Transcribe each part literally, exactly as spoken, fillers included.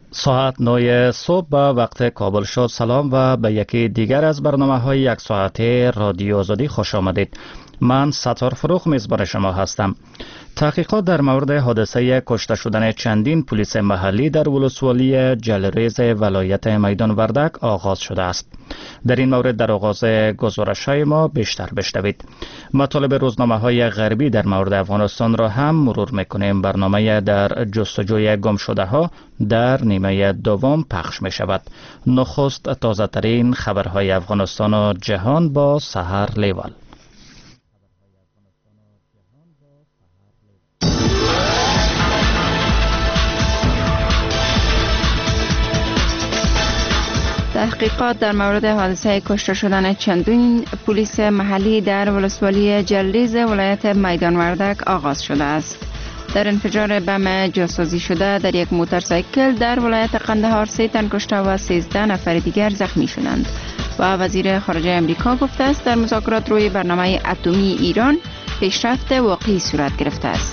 ساعت نه صبح به وقت کابل شد. سلام و به یکی دیگر از برنامه های یک ساعته رادیو آزادی خوش آمدید. من ستار فروخ میزبان شما هستم. تحقیقات در مورد حادثه کشته شدن چندین پلیس محلی در ولسوالی جلریز ولایت میدان وردک آغاز شده است. در این مورد در آغاز گزارش‌های ما بیشتر بشنوید. مطالب روزنامه‌های غربی در مورد افغانستان را هم مرور می‌کنیم. برنامه در جستجوی گمشده‌ها در نیمه دوم پخش می‌شود. نخست تازه‌ترین خبرهای افغانستان و جهان با سحر لیوال. تحقیقات در مورد حادثه کشته شدن چندین پلیس محلی در ولسوالی جلریز ولایت میدان وردک آغاز شده است. در انفجار بم جاسازی شده در یک موتورسایکل در ولایت قندهار سه تن کشته و سیزده نفر دیگر زخمی شدند و وزیر خارجه امریکا گفته است در مذاکرات روی برنامه اتمی ایران پیشرفت واقعی صورت گرفته است.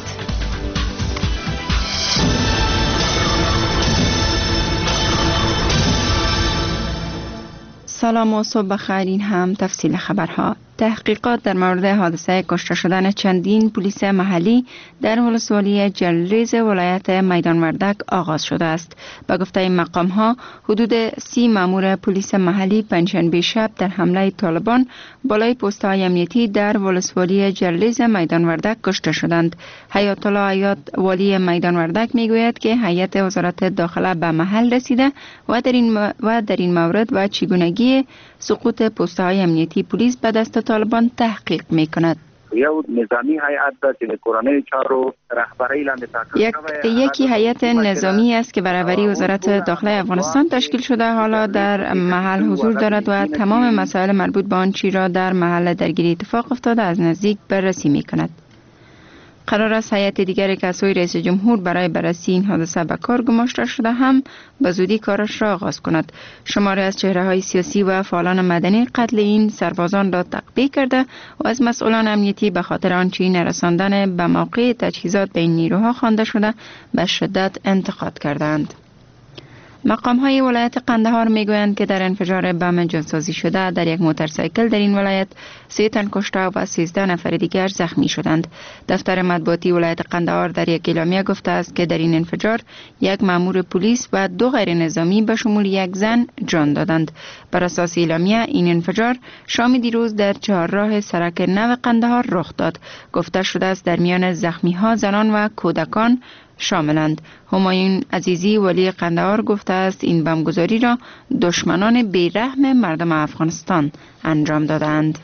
سلام و صبح بخیر. این هم تفصیل خبرها. تحقیقات در مورد حادثه کشته شدن چندین پلیس محلی در ولسوالی جلریز ولایت میدان وردک آغاز شده است. به گفته این مقام ها حدود سی مامور پلیس محلی پنجشنبه شب در حمله طالبان بالای پست های امنیتی در ولسوالی جلریز میدان وردک کشته شدند. حیات الله عیاد والی میدان وردک میگوید که هیئت وزارت داخله به محل رسیده و در این و در این مورد و چگونگی سقوط پست های امنیتی پلیس به دست طالبان تحقیق میکند. یو نظامی هیئت د کورنۍ چارو رهبری لاندې یک یکی هیئت نظامی است که برابری وزارت داخله افغانستان تشکیل شده حالا در محل حضور دارد و تمام مسائل مربوط به آن چی را در محل درگیری اتفاق افتاده از نزدیک بررسی میکند. قرار است هیئت دیگری که از سوی رئیس جمهور برای بررسی این حادثه به کار گماشته شده هم به زودی کارش را آغاز کند. شماری از چهره‌های سیاسی و فعالان مدنی قتل این سربازان را تقبیح کرده و از مسئولان امنیتی به خاطر آنچه نرساندن به موقع تجهیزات به این نیروها خوانده شده به شدت انتقاد کردند. مقام های ولایت قندهار میگویند که در انفجار بم جاسازی شده در یک موتورسایکل در این ولایت سه تن کشته و سیزده نفر دیگر زخمی شدند. دفتر مطبوعاتی ولایت قندهار در یک اعلامیه گفته است که در این انفجار یک مأمور پلیس و دو غیر نظامی به شمول یک زن جان دادند. بر اساس اعلامیه این انفجار شام دیروز در چهارراه سرک نو قندهار رخ داد. گفته شده است در میان زخمی ها زنان و کودکان شاملند. همایون عزیزی ولی قندهار گفته است این بمبگذاری را دشمنان بیرحم مردم افغانستان انجام دادند.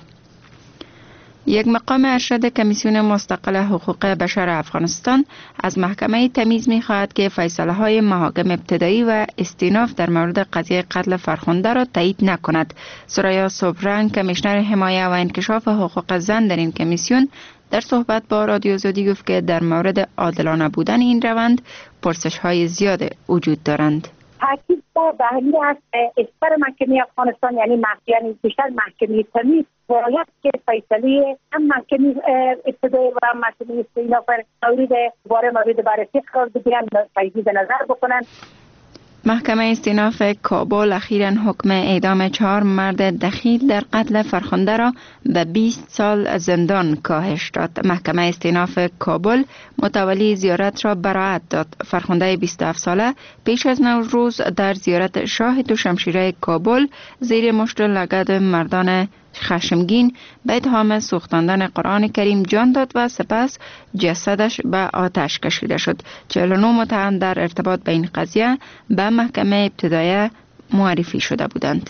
یک مقام ارشد کمیسیون مستقل حقوق بشر افغانستان از محکمه تمیز می خواهد که فیصله های محاکم ابتدایی و استیناف در مورد قضیه قتل فرخنده را تایید نکند. سریا صبرنگ کمیشنر حمایه و انکشاف حقوق زن در این کمیسیون در صحبت با رادیو آزادی گفت که در مورد عادلانه بودن این روند پرسش های زیاد وجود دارند. تاکید به همین است اسپر محکمه افغانستان یعنی محکمه بیشتر محکمه تمیز باید که فیصله هم محکمه ابتدایی و هم محکمه استیناف مورد باره مورد بررسی قرار بگیرند تجدید نظر بکنند. محکمه استیناف کابل اخیراً حکم اعدام چهار مرد دخیل در قتل فرخنده را به بیست سال زندان کاهش داد. محکمه استیناف کابل متولی زیارت را براءت داد. فرخنده بیست و هفت ساله پیش از نوروز در زیارت شاه دوشمشیره کابل زیر مشت لگد مردان خشمگین به اتهام سوختاندن قرآن کریم جان داد و سپس جسدش به آتش کشیده شد. چهل و نه متهم در ارتباط به این قضیه به محکمه ابتدایی معرفی شده بودند.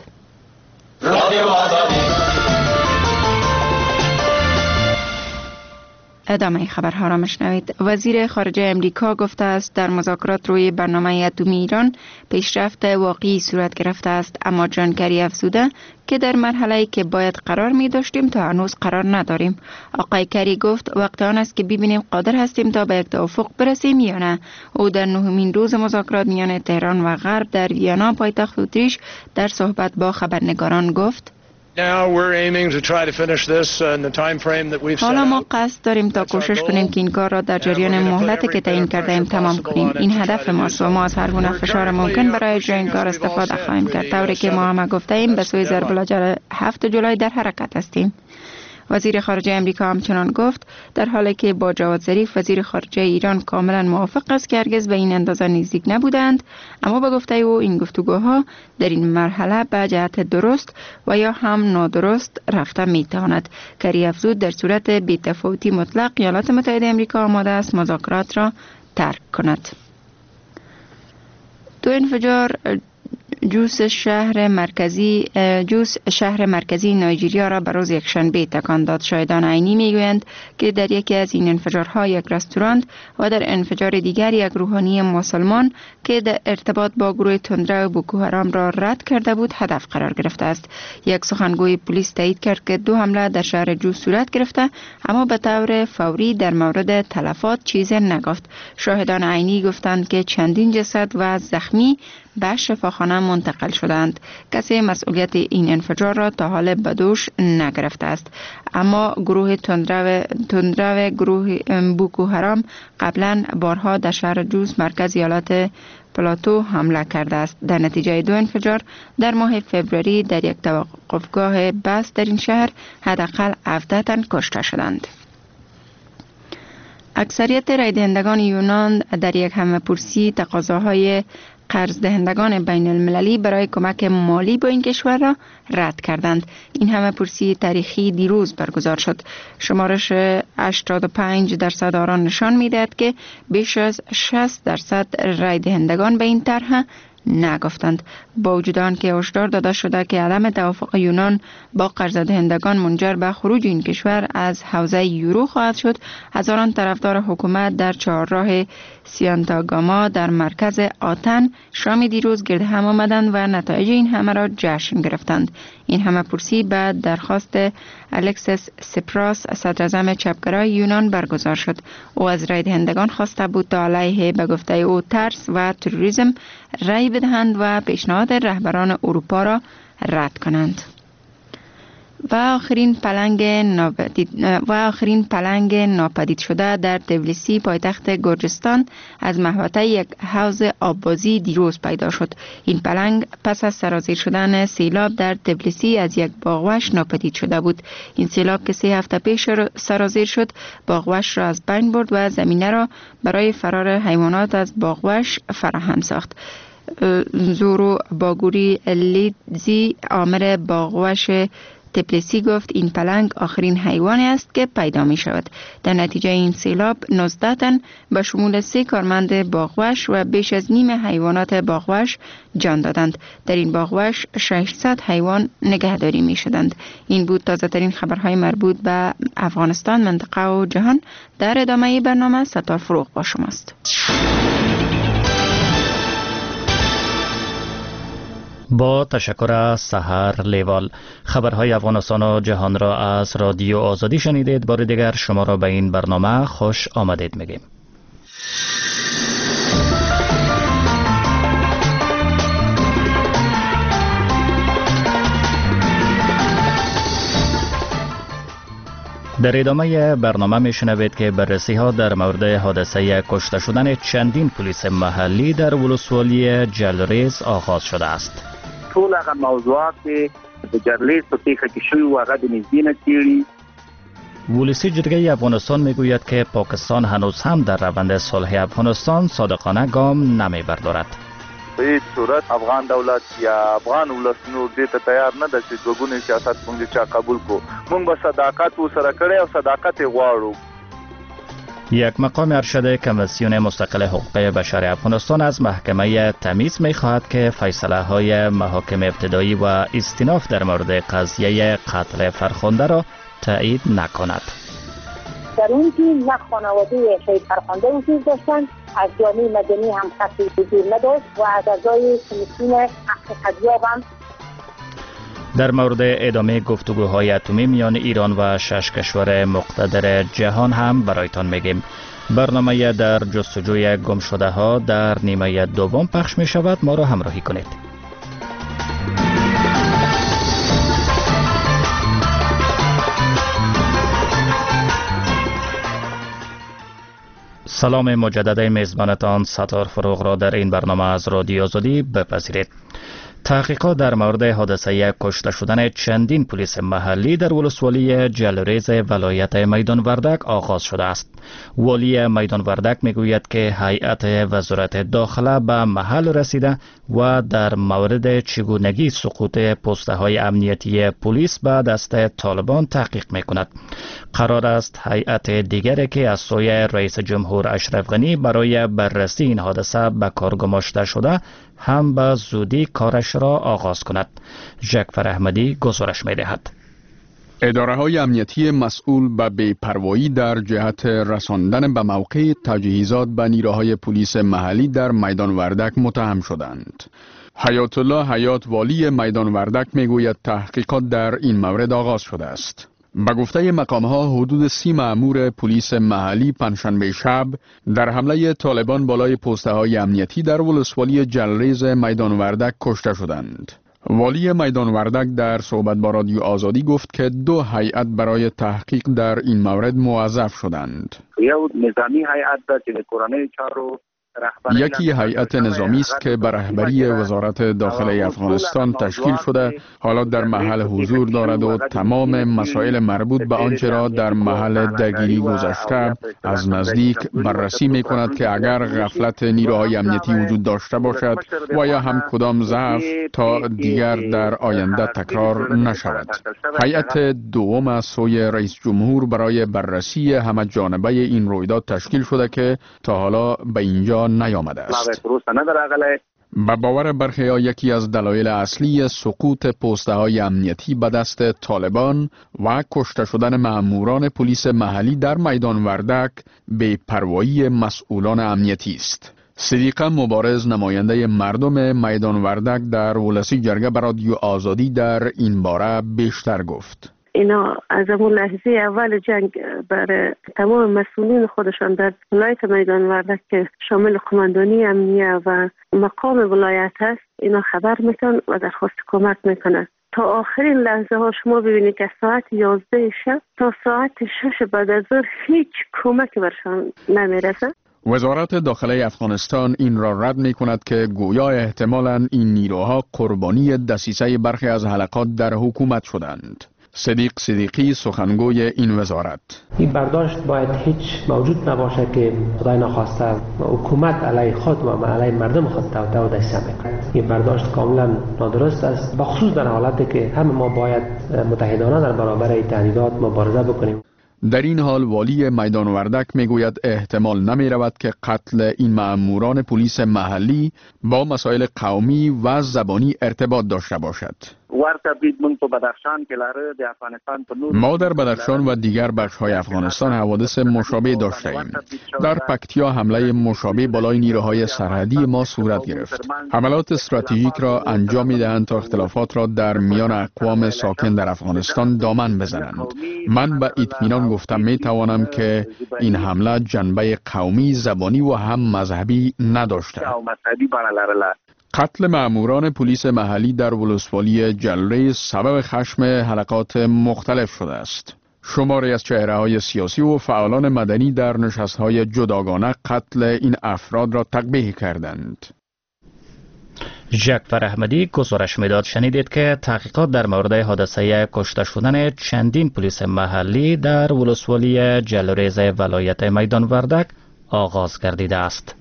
ادامه خبرها را مشنوید. وزیر خارجه امریکا گفته است در مذاکرات روی برنامه اتمی ایران پیشرفت واقعی صورت گرفته است، اما جان کری افزوده که در مرحله‌ای که باید قرار می داشتیم تا هنوز قرار نداریم. آقای کری گفت وقت آن است که ببینیم قادر هستیم تا به یک توافق برسیم یا نه. او در نهمین روز مذاکرات میان تهران و غرب در وینا پایتخت اتریش در صحبت با خبرنگاران گفت: حالا ما قصد داریم تا کوشش کنیم که این کار را در جریان مهلتی که تعیین کرده ایم تمام کنیم. این هدف ماست و ما از هر گونه فشار ممکن برای اجرای این کار استفاده خواهیم کرد، طوری که ما هم گفته ایم به سوی ضرب العجل هفت جولای در حرکت هستیم. وزیر خارجه امریکا همچنان گفت در حالی که با جواد ظریف وزیر خارجه ایران کاملا موافق است که هرگز به این اندازه نزدیک نبودند، اما به گفته او این گفتگوها در این مرحله به جهت درست و یا هم نادرست رفته میتواند. کری افزود در صورت بی‌تفاوتی مطلق ایالات متحده امریکا آماده است مذاکرات را ترک کند. دو انفجار جوس شهر مرکزی جوس شهر مرکزی نایجریا را به روز یکشنبه تکان داد. شاهدان عینی میگویند که در یکی از این انفجارها یک رستوران و در انفجار دیگر یک روحانی مسلمان که در ارتباط با گروه تندرو بوکو حرام را رد کرده بود هدف قرار گرفته است. یک سخنگوی پلیس تایید کرد که دو حمله در شهر جوس صورت گرفته، اما به طور فوری در مورد تلفات چیزی نگفت. شاهدان عینی گفتند که چندین جسد و زخمی به شفاخانه منتقل شدند. کسی مسئولیت این انفجار را تا حال به دوش نگرفته است، اما گروه تندرو تندرو گروه بوکو حرام قبلا بارها در شهر جوس مرکز ایالات پلاتو حمله کرده است. در نتیجه دو انفجار در ماه فوریه در یک توقفگاه بس در این شهر حداقل هفده تن کشته شدند. اکثریت رای دهندگان یونان در یک همه‌پرسی تقاضاهای قرض دهندگان بین المللی برای کمک مالی به این کشور را رد کردند. این همه‌پرسی تاریخی دیروز برگزار شد. شمارش هشتاد و پنج درصد آران نشان می‌دهد که بیش از شصت درصد رای دهندگان به این طرح نگفتند. با وجود آنکه هشدار داده شده که عدم توافق یونان با قرض دهندگان منجر به خروج این کشور از حوزه یورو خواهد شد، هزاران طرفدار حکومت در چهارراه سیانتاگاما در مرکز آتن شام دیروز گرد هم آمدند و نتایج این همه را جشن گرفتند. این همه پرسی بعد درخواست الکسیس سیپراس صدراعظم چپگرای یونان برگزار شد. او از رای دهندگان خواسته بود تا علیه به گفته او ترس و تروریسم رای بدهند و پیشنهاد رهبران اروپا را رد کنند. و آخرین پلنگ ناپدید و آخرین پلنگ ناپدید شده در تبلیسی پایتخت گرجستان از محوطه یک حوض آببازی دیروز پیدا شد. این پلنگ پس از سرازیر شدن سیلاب در تبلیسی از یک باغوش ناپدید شده بود. این سیلاب که سه هفته پیش سرازیر شد باغوش را از بین برد و زمینه را برای فرار حیوانات از باغوش فراهم ساخت. زورو باگوری لیدزی آمر باغوش تبلیسی گفت این پلنگ آخرین حیوانی است که پیدا می شود. در نتیجه این سیلاب نوزده تن به شمول سه کارمند باغوش و بیش از نیم حیوانات باغوش جان دادند. در این باغوش ششصد حیوان نگهداری می شدند. این بود تازه ترین خبرهای مربوط به افغانستان، منطقه و جهان. در ادامه برنامه ستار فروغ با شماست. با تشکر سحر لیوال. خبرهای افغانستان و جهان را از رادیو آزادی شنیدید. بار دیگر شما را به این برنامه خوش آمدید میگیم. در ادامه برنامه میشنوید که بررسی ها در مورد حادثه کشته شدن چندین پلیس محلی در ولسوالی جلریز آغاز شده است. ټول هغه موضوعات د جرلیز په پیښه کې شوي و هغه د نږدې نه څېړي. ولسی جرگه افغانستان میگوید که پاکستان هنوز هم در روند صلح افغانستان صادقانه گام نمیبردارد. به هیچ صورت افغان دولت یا افغان ولس نور دې ته تیار نه ده چې دوګونی سیاست مونږ چا قبول کو. مونږ به صداقت ورسره کړی او صداقت یې غواړو. یک مقام ارشد کمیسیون مستقل حقوق بشر افغانستان از محکمه تمیز می خواهد که فیصله های محاکم ابتدایی و استیناف در مورد قضیه قتل فرخنده را تایید نکند. در اون که یک خانواده شهید فرخنده وجود داشتند، از جامعه مدنی هم خطی وجود نداشت و از اعضای کمیسیون حق قضیاب هم. در مورد ادامه گفتگوهای اتمی میان ایران و شش کشور مقتدر جهان هم برایتان میگیم. برنامه در جستجوی گم شده ها در نیمه دوم پخش می شود. ما را همراهی کنید. سلام مجدد میزبانتان ستار فروغ را در این برنامه از رادیو آزادی بپذیرید. تحقیقات در مورد حادثه کشته شدن چندین پلیس محلی در ولسوالی جلریز ولایت میدان وردک آغاز شده است. والی میدان وردک میگوید که هیئت وزارت داخله به محل رسیده و در مورد چگونگی سقوط پسته های امنیتی پلیس به دست طالبان تحقیق میکند. قرار است هیئت دیگری که از سوی رئیس جمهور اشرف غنی برای بررسی این حادثه به کار گماشته شده هم به زودی کارش را آغاز کند. جعفر احمدی گزارش می دهد. اداره های امنیتی مسئول به بی‌پروایی در جهت رساندن به موقع تجهیزات به نیروهای پلیس محلی در میدان وردک متهم شدند. حیات الله حیات والی میدان وردک می گوید تحقیقات در این مورد آغاز شده است. به گفته مقام ها حدود سی مأمور پلیس محلی پنجشنبه شب در حمله طالبان بالای پسته های امنیتی در ولسوالی جلریز میدان وردک کشته شدند. والی میدان وردک در صحبت با رادیو آزادی گفت که دو هیئت برای تحقیق در این مورد موظف شدند. یکی هیئت نظامی است که به رهبری وزارت داخله افغانستان تشکیل شده، حالا در محل حضور دارد و تمام مسائل مربوط به آنچه را در محل درگیری گذشته از نزدیک بررسی می کند که اگر غفلت نیروهای امنیتی وجود داشته باشد و یا هم کدام ضعف تا دیگر در آینده تکرار نشود. هیئت دوم از سوی رئیس جمهور برای بررسی همه جانبه این رویداد تشکیل شده که تا حالا به اینجا نیامده است. به باور برخی ها یکی از دلایل اصلی سقوط پسته های امنیتی به دست طالبان و کشته شدن مأموران پلیس محلی در میدان وردک بی‌پروایی مسئولان امنیتی است. صدیقه مبارز نماینده مردم میدان وردک در ولسی جرگه به رادیو آزادی در این باره بیشتر گفت. اینا از اون لحظه اول جنگ برای تمام مسئولین خودشان در ولایت میدان وردک که شامل قماندانی امنیه و مقام ولایت هست اینا خبر میتن و درخواست کمک میکنن. تا آخرین لحظه ها شما ببینید که ساعت یازده شب تا ساعت شش بعد از ظهر هیچ کمک برشان نمیرسه. وزارت داخله افغانستان این را رد می کند که گویا احتمالاً این نیروها قربانی دسیسه برخی از حلقات در حکومت شدند. صدیق صدیقی سخنگوی این وزارت: این برداشت باید هیچ موجود نباشه که خدای نخواسته حکومت علیه خود و علیه مردم خود توطئه و دسیسه میکنه. این برداشت کاملا نادرست است، بخصوص در حالتی که همه ما باید متحدانه در برابر این تهدیدات مبارزه بکنیم. در این حال والی میدان وردک میگوید احتمال نمی رود که قتل این مأموران پلیس محلی با مسائل قومی و زبانی ارتباط داشته باشد. ما در بدخشان و دیگر بخش‌های افغانستان حوادث مشابه داشته ایم. در پکتیا حمله مشابه بالای نیروهای سرحدی ما صورت گرفت. حملات استراتژیک را انجام می‌دهند تا اختلافات را در میان اقوام ساکن در افغانستان دامن بزنند. من به اطمینان گفتم می‌توانم که این حمله جنبه قومی، زبانی و هم مذهبی نداشته. قتل مأموران پلیس محلی در ولسوالی جلریز سبب خشم حلقات مختلف شده است. شماری از چهره‌های سیاسی و فعالان مدنی در نشست‌های جداگانه قتل این افراد را تقبیح کردند. جعفر احمدی گزارش میداد. شنیدید که تحقیقات در مورد حادثه کشته شدن چندین پلیس محلی در ولسوالی جلریز ولایت میدان وردک آغاز گردیده است.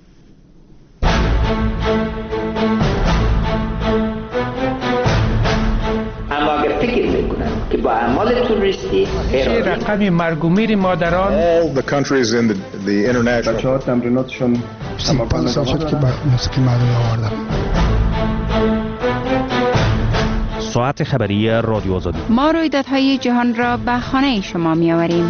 که با اعمال توریستی رقم مرگ و میر مادران all the countries in the, the international بچه‌ها تمریناتشون پنج سال شد که موسیقی مردمی آوردم. ساعت خبری رادیو آزادی. ما رویدادهای جهان را به خانه شما می آوریم.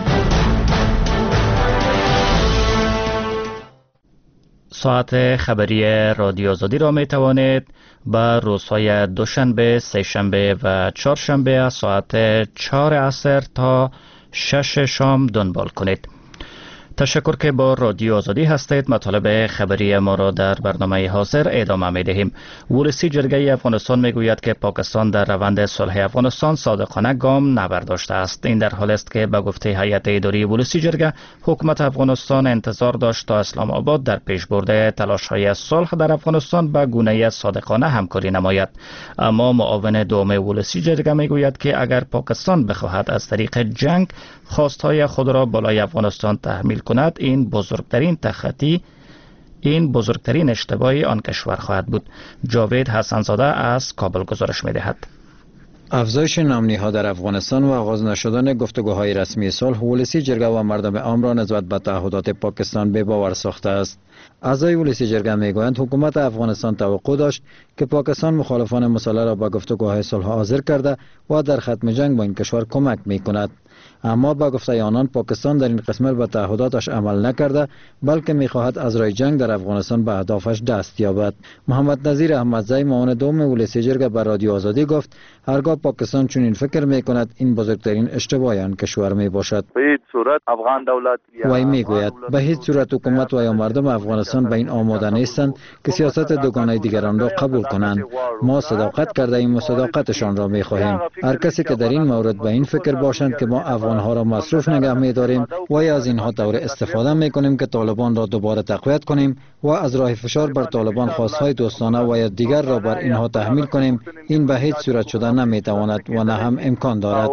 ساعت خبری رادیو آزادی را می توانید به روزهای دوشنبه، سه‌شنبه و چهارشنبه از ساعت چهار عصر تا شش شام دنبال کنید. تشکر که با رادیو آزادی هستید. مطالب خبری ما را در برنامه حاضر ادامه می دهیم. ولسی جرگه افغانستان می گوید که پاکستان در روند صلح افغانستان صادقانه گام نبرداشته است. این در حال است که به گفته هیئت اداری ولسی جرگه، حکومت افغانستان انتظار داشت تا اسلام آباد در پیشبرد تلاش‌های صلح در افغانستان به گونه صادقانه همکاری نماید. اما معاون دوم ولسی جرگه می گوید که اگر پاکستان بخواهد از طریق جنگ خواستهای خود را بالای افغانستان تحمیل کند، این بزرگترین تخطی این بزرگترین اشتباهی آن کشور خواهد بود. جاوید حسنزاده از کابل گزارش می دهد. افزایش نامنی‌ها در افغانستان و آغاز نشدن گفتگوهای رسمی صلح ولسی جرگه و مردم عام را نسبت به تعهدات پاکستان به باور ساخته است. اعضای ولسی جرگه میگویند حکومت افغانستان توقع داشت که پاکستان مخالفان مسلح را به گفتگوهای صلح حاضر کرده و در ختم جنگ با این کشور کمک میکند. اما با گفته آنان پاکستان در این قسمت به تعهداتش عمل نکرده، بلکه میخواهد از راه جنگ در افغانستان به اهدافش دست یابد. محمد نظیر احمدزی معاون دوم ولسی جرگه به رادیو آزادی گفت هرگاه پاکستان چون این فکر میکند این بزرگترین اشتباه آن کشور میباشد. به هیچ صورت افغان دولت وی میگوید به هیچ صورت حکومت و یا مردم افغانستان به این آماده نیستند که سیاست دوگانه دیگران را قبول کنند. ما صداقت کرده ایم و صداقتشان را میخواهیم. هر کسی که در این مورد به این فکر باشند که ما افغانها را مصروف نگه می‌داریم و یا از اینها طور استفاده می‌کنیم که طالبان را دوباره تقویت کنیم و از راه فشار بر طالبان خواستهای دوستانه و یا دیگر را بر اینها تحمیل کنیم، این به هیچ صورت شده نمی‌تواند و نه هم امکان دارد.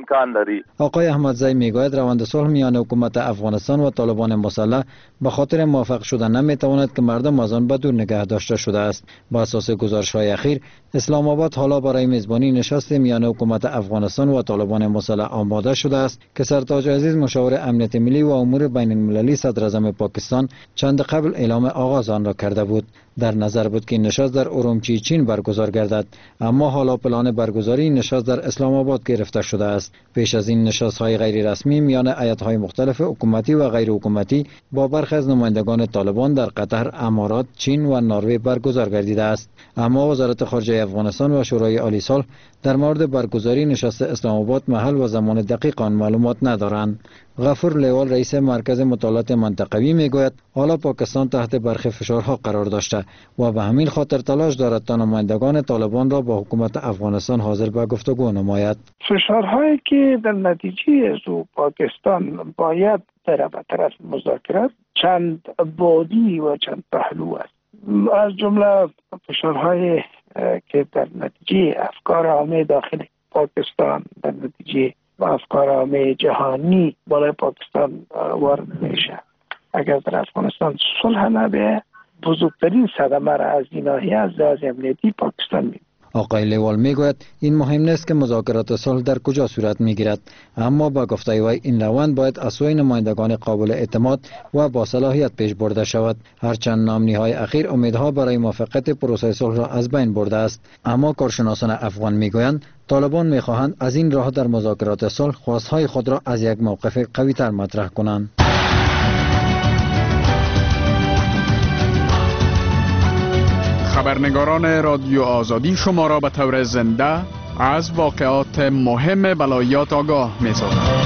آقای احمدزی میگوید روند صلح میان حکومت افغانستان و طالبان مسلح به خاطر موافق شدن نمی‌تواند که مردم از آن به دور نگه داشته شده است. با اساس گزارش‌های اخیر، اسلام آباد حالا برای میزبانی نشست میان حکومت افغانستان و طالبان مسلح آماده شده است که سرتاج عزیز مشاور امنیت ملی و امور بین المللی صدر اعظم پاکستان چند قبل اعلام آغاز آن را کرده بود. در نظر بود که این نشست در ارومچی چین برگزار گردد، اما حالا پلان برگزاری این نشست در اسلام آباد گرفته شده است. پیش از این نشست‌های غیر رسمی میان هیئت‌های مختلف حکومتی و غیر حکومتی با برخی از نمایندگان طالبان در قطر، امارات، چین و نروژ برگزار گردیده است. اما وزارت خارجه افغانستان و شورای عالی صلح در مورد برگزاری نشست اسلام آباد محل و زمان دقیق آن معلومات ندارند. غفور لیوال رئیس مرکز مطالعات منطقوی میگوید حالا پاکستان تحت برخی فشارها قرار داشته و به همین خاطر تلاش دارد تا نمایندگان طالبان را با حکومت افغانستان حاضر به گفتگو نماید. فشارهایی که در نتیجه از پاکستان باید در طرف مذاکرات چند بعدی و چند پهلو است. از جمله فشارهای که در نتیجه افکار عامه داخل پاکستان در نتیجه و افکار عامه جهانی بالای پاکستان وارد میشه. اگر در افغانستان صلح نبه، بزرگترین صدمه را از این ناحیه از لحاظ امنیتی پاکستان می‌بینه. آقای لیوال میگوید این مهم نیست که مذاکرات صلح در کجا صورت میگیرد، اما با گفته وی این روند باید از سوی نمایندگان قابل اعتماد و با صلاحیت پیش برده شود. هرچند نامنی‌های اخیر امیدها برای موفقیت پروسه صلح را از بین برده است، اما کارشناسان افغان میگویند طالبان میخواهند از این راه در مذاکرات صلح خواستهای خود را از یک موقف قوی‌تر مطرح کنند. خبرنگاران رادیو آزادی شما را به طور زنده از واقعات مهم ولایات آگاه می‌سازند.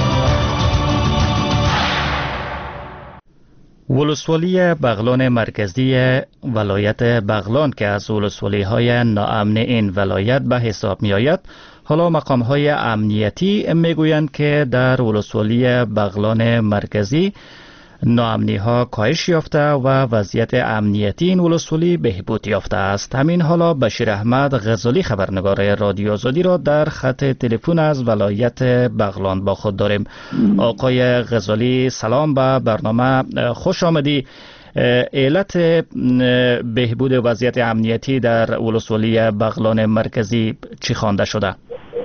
ولسوالی بغلان مرکزی ولایت بغلان که از ولسوالی های ناامن این ولایت به حساب می آید، حالا مقام های امنیتی می گویند که در ولسوالی بغلان مرکزی ناامنی ها کاهش یافته و وضعیت امنیتی این ولسوالی بهبود یافته است. همین حالا بشیر احمد غزالی خبرنگار رادیو آزادی را در خط تلفن از ولایت بغلان با خود داریم. آقای غزالی سلام، به برنامه خوش آمدی. علت بهبود وضعیت امنیتی در ولسوالی بغلان مرکزی چی خوانده شده؟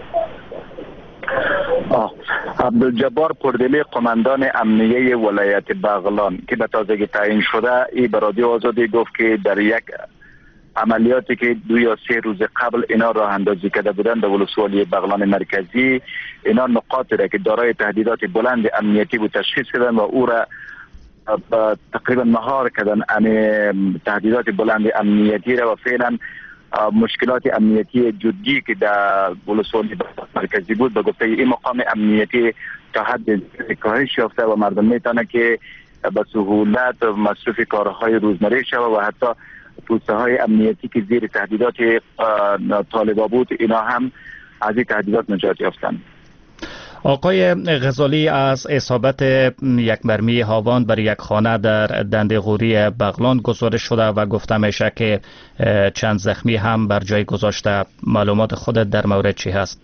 عبدالجبار پردلی قماندان امنیه ولایت بغلان که به تازگی تعیین شده، ای به رادیو آزادی گفت که در یک عملیاتی که دو یا سه روز قبل اینا راه اندازی کرده بودند در ولسوالی بغلان مرکزی، اینا نقاطی را که دارای تهدیدات بلند امنیتی بود تشخیص کردن و او را تقریبا مهار کردن یعنی تهدیدات بلند امنیتی را و فعلا مشکلات امنیتی جدی که در ولسوالی مرکزی بود به گفته این مقام امنیتی تا حد کاهش یافته و مردم میتونه که به سهولت مصرف کارهای روزمره شود و حتی پوسته های امنیتی که زیر تهدیدات طالبا بود اینا هم از این تهدیدات نجات یافتند. آقای غزالی، از اصابت یک مرمی هاوان بر یک خانه در دنده‌غوری بغلان گزارش شده و گفته میشه که چند زخمی هم بر جای گذاشته. معلومات خودت در مورد چی هست؟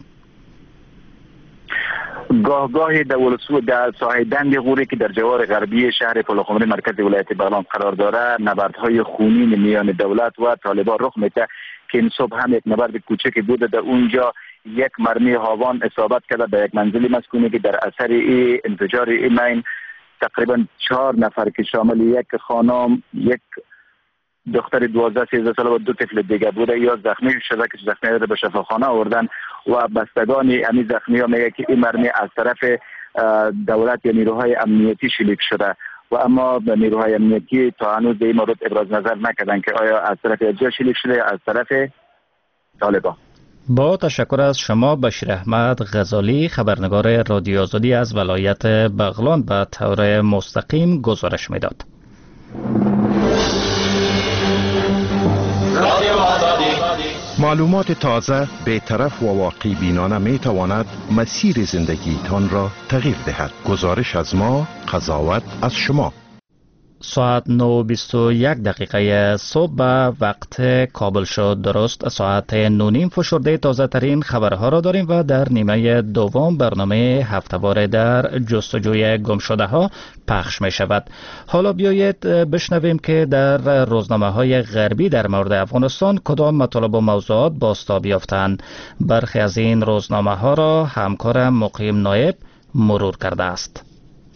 گاه گاهی در ولسو در ساحه دنده‌غوری که در جوار غربی شهر پلخمری مرکز ولایت بغلان قرار داره، نبردهای خونین میان دولت و طالبان رخ میده که این صبح هم یک نبرد کوچکی بوده. در اونجا یک مرمی هاوان اصابت کرده به یک منزل مسکونی که در اثر ای انفجار این مین تقریبا چهار نفر که شامل یک خانم، یک دختر دوازده سیزده ساله و دو طفل دیگه بوده یا زخمی شده که زخمی رو به شفاخانه آوردن و بستگان همین زخمی ها میگه که این مرمی از طرف دولت یا نیروهای امنیتی شلیک شده و اما به نیروهای امنیتی تا هنوز به این مورد ابراز نظر نکردن که آیا از طرف اجرا شلیک شده یا از طرف طالبان. با تشکر از شما بشیر احمد غزالی، خبرنگار رادیو آزادی از ولایت بغلان، به طور مستقیم گزارش میداد. معلومات تازه، بی‌طرف و واقعی بینانه می تواند مسیر زندگیتان را تغییر دهد. گزارش از ما، قضاوت از شما. ساعت نه و بیست و یک دقیقه صبح به وقت کابل شد. درست ساعت نه نیم فشرده تازه ترین خبرها را داریم و در نیمه دوم برنامه هفته‌واره در جستجوی گم شده ها پخش می شود. حالا بیایید بشنویم که در روزنامه های غربی در مورد افغانستان کدام مطالب و موضوعات بازتاب یافتند. برخی از این روزنامه ها را همکارم مقیم نایب مرور کرده است.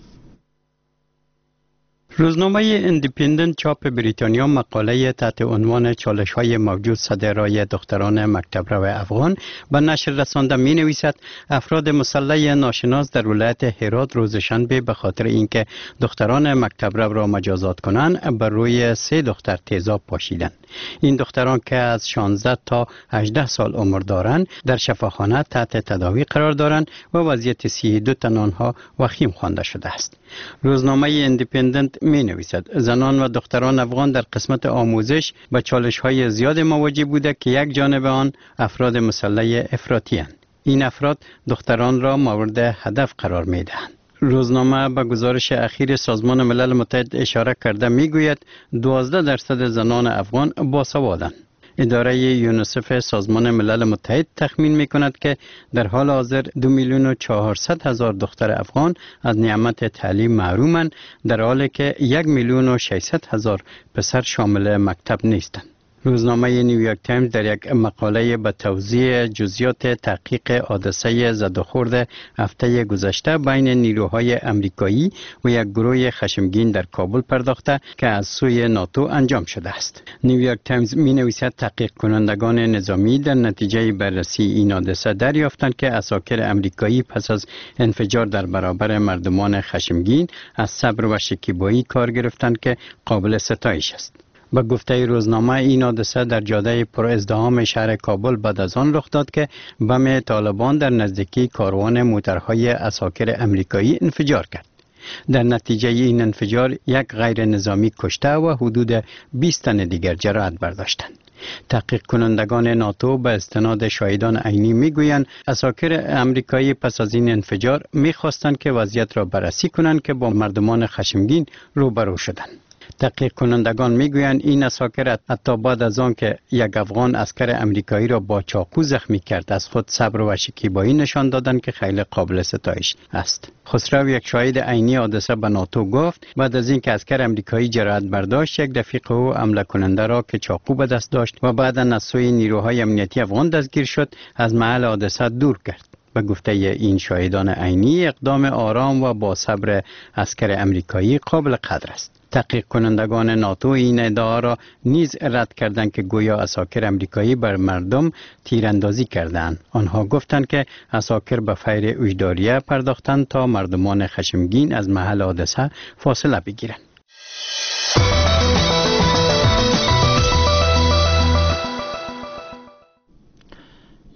روزنامه ایندیپندنت چاپ بریتانیا مقاله تحت عنوان چالش‌های موجود صدرای دختران مکتب رو افغان به نشر رسانده می نویسد افراد مسلح ناشناس در ولایت هرات روز شنبه به خاطر اینکه دختران مکتب رو را مجازات کنند بر روی سه دختر تیزاب پاشیدند. این دختران که از شانزده تا هجده سال عمر دارند در شفاخانه تحت تداوی قرار دارند و وضعیت صحی دو تن آنها وخیم خوانده شده است. روزنامه ایندیپندنت می نویسد زنان و دختران افغان در قسمت آموزش به چالش های زیاد مواجه بوده که یک جانب آن افراد مسلح افراطی اند. این افراد دختران را مورد هدف قرار می دهند. روزنامه به گزارش اخیر سازمان ملل متحد اشاره کرده می گوید دوازده درصد زنان افغان باسوادند. اداره یونیسف سازمان ملل متحد تخمین می کند که در حال حاضر دو میلیون و چهارصد هزار دختر افغان از نعمت تعلیم محرومند، در حالی که یک میلیون و ششصد هزار پسر شامل مکتب نیستند. روزنامه نیویورک تایمز در یک مقاله به توضیح جزئیات تحقیق حادثه زد و خورد هفته گذشته بین نیروهای امریکایی و یک گروه خشمگین در کابل پرداخته که از سوی ناتو انجام شده است. نیویورک تایمز می نویسد تحقیق کنندگان نظامی در نتیجه بررسی این حادثه دریافتند که عساکر امریکایی پس از انفجار در برابر مردمان خشمگین از صبر و شکیبایی کار گرفتند که قابل ستایش است. با گفته روزنامه این حادثه در جاده پر ازدحام شهر کابل بعد از آن رخ داد که بم طالبان در نزدیکی کاروان موترهای عساکر امریکایی انفجار کرد. در نتیجه این انفجار یک غیر نظامی کشته و حدود بیست تن دیگر جراحت برداشتند. تحقیق کنندگان ناتو به استناد شاهدان عینی میگویند عساکر امریکایی پس از این انفجار میخواستند که وضعیت را بررسی کنند که با مردمان خشمگین روبرو شدند. تحقیق کنندگان میگویند این عساکر حتی بعد از آن که یک افغان عسکر امریکایی را با چاقو زخمی کرد از خود صبر و شکیبایی نشان دادند که خیلی قابل ستایش است. خسرو، یک شاهد عینی حادثه به ناتو گفت بعد از اینکه عسکر امریکایی جراحت برداشت یک رفیق او حمله کننده را که چاقو به دست داشت و بعدا از سوی نیروهای امنیتی افغان دستگیر شد از محل حادثه دور کرد. به گفته این شاهدان عینی اقدام آرام و با صبر عسکر امریکایی قابل قدر است. تحقیق کنندگان ناتو این ادعا را نیز رد کردند که گویا عساکر امریکایی بر مردم تیراندازی کردند. آنها گفتند که عساکر به فیر وجداریه پرداختند تا مردمان خشمگین از محل حادثه فاصله بگیرند.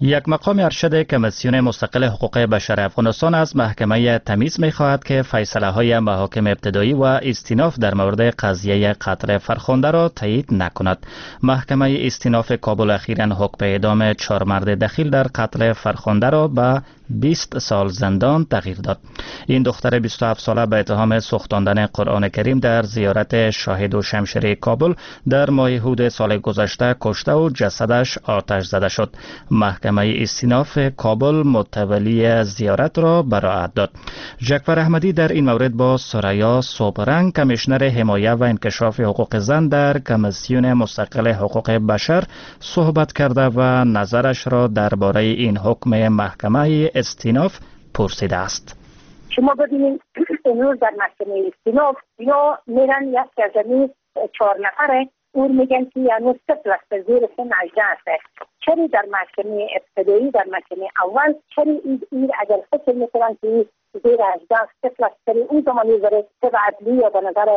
یک مقام ارشد کمیسیون مستقل حقوق بشر افغانستان از محکمه تمیز می خواهد که فیصله های محاکم ابتدایی و استیناف در مورد قضیه قتل فرخنده را تایید نکند. محکمه استیناف کابل اخیراً حکم اعدام چهار مرد دخیل در قتل فرخنده را به بیست سال زندان تغییر داد. این دختر بیست و هفت ساله به اتهام سوختاندن قرآن کریم در زیارت شاهد و شمشیر کابل در ماه هود سال گذشته کشته و جسدش آتش زده شد. محکمه استیناف کابل متولی زیارت را براءت داد. جعفر احمدی در این مورد با سریا صبحرنگ کمیشنر حمایه و انکشاف حقوق زن در کمیسیون مستقل حقوق بشر صحبت کرده و نظرش را درباره این حکم محکمه استیناف پرسیده است. شما ببینید امروز در محکمه استیناف یا میرن یک از این چهار نفره اون میگن که یعنی صفر است زیر سن هجده است. چرا در محکمه ابتدایی در محکمه اول چرا این اگر فکر میکنن که زیر هجده صفر است چرا اون زمان نظر طب عدلی یا به نظر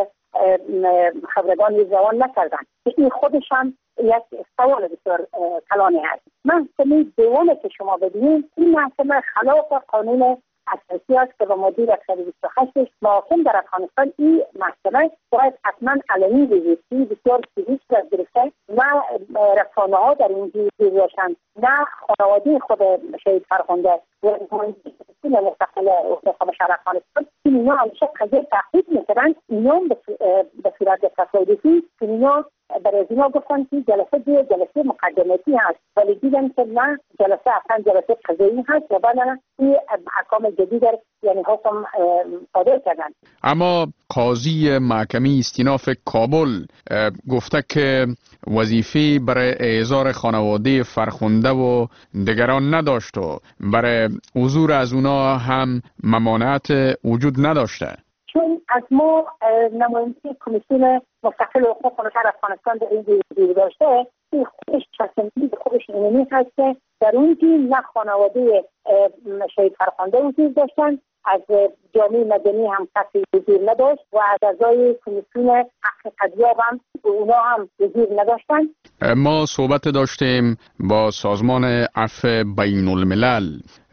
خبرگان زبان نکردن. این خودش هم یک سوال بسیار کلانی هست. محکمه دوم که شما ببینید این محکمه خلاف قانون اساسی است که به ماده صد و بیست و هشت محاکم در افغانستان این محکمه باید حتما علنی بزرگی بسیار سریع صورت گرفته نه رسانه ها در این جوری باشند نه خانواده خود شهید فرخنده و کمیسیون مستقل حقوق بشر افغانستان اینا همیشه قضیه تحقیق میکنن. اینا به صورت تصادفی اینا برای اینا گفتن که جلسه دیگه جلسه مقدماتی هست ولی دیدن که نه جلسه اصلا جلسه قضایی هست و بعدا این احکام جدید یعنی حکم صادر کردن. اما قاضی محکمه استیناف کابل گفته که وظیفه برای اعزار خانواده فرخنده و دیگران نداشت و برای حضور از اونا هم ممانعت وجود نداشته. چون از ما نماینده کمیسیون مستقل حقوق بشر افغانستان در این جوری داشته این خودش تصمیمی خودش اینمی هست که در اونجی نه خانواده شهید فرخنده وجود داشتن از جامعه مدنی هم کسی وجود نداشت و از اعضای کمیسیون حق قضیاب هم اونا هم وجود نداشتن. ما صحبت داشتیم با سازمان عفو بین الملل.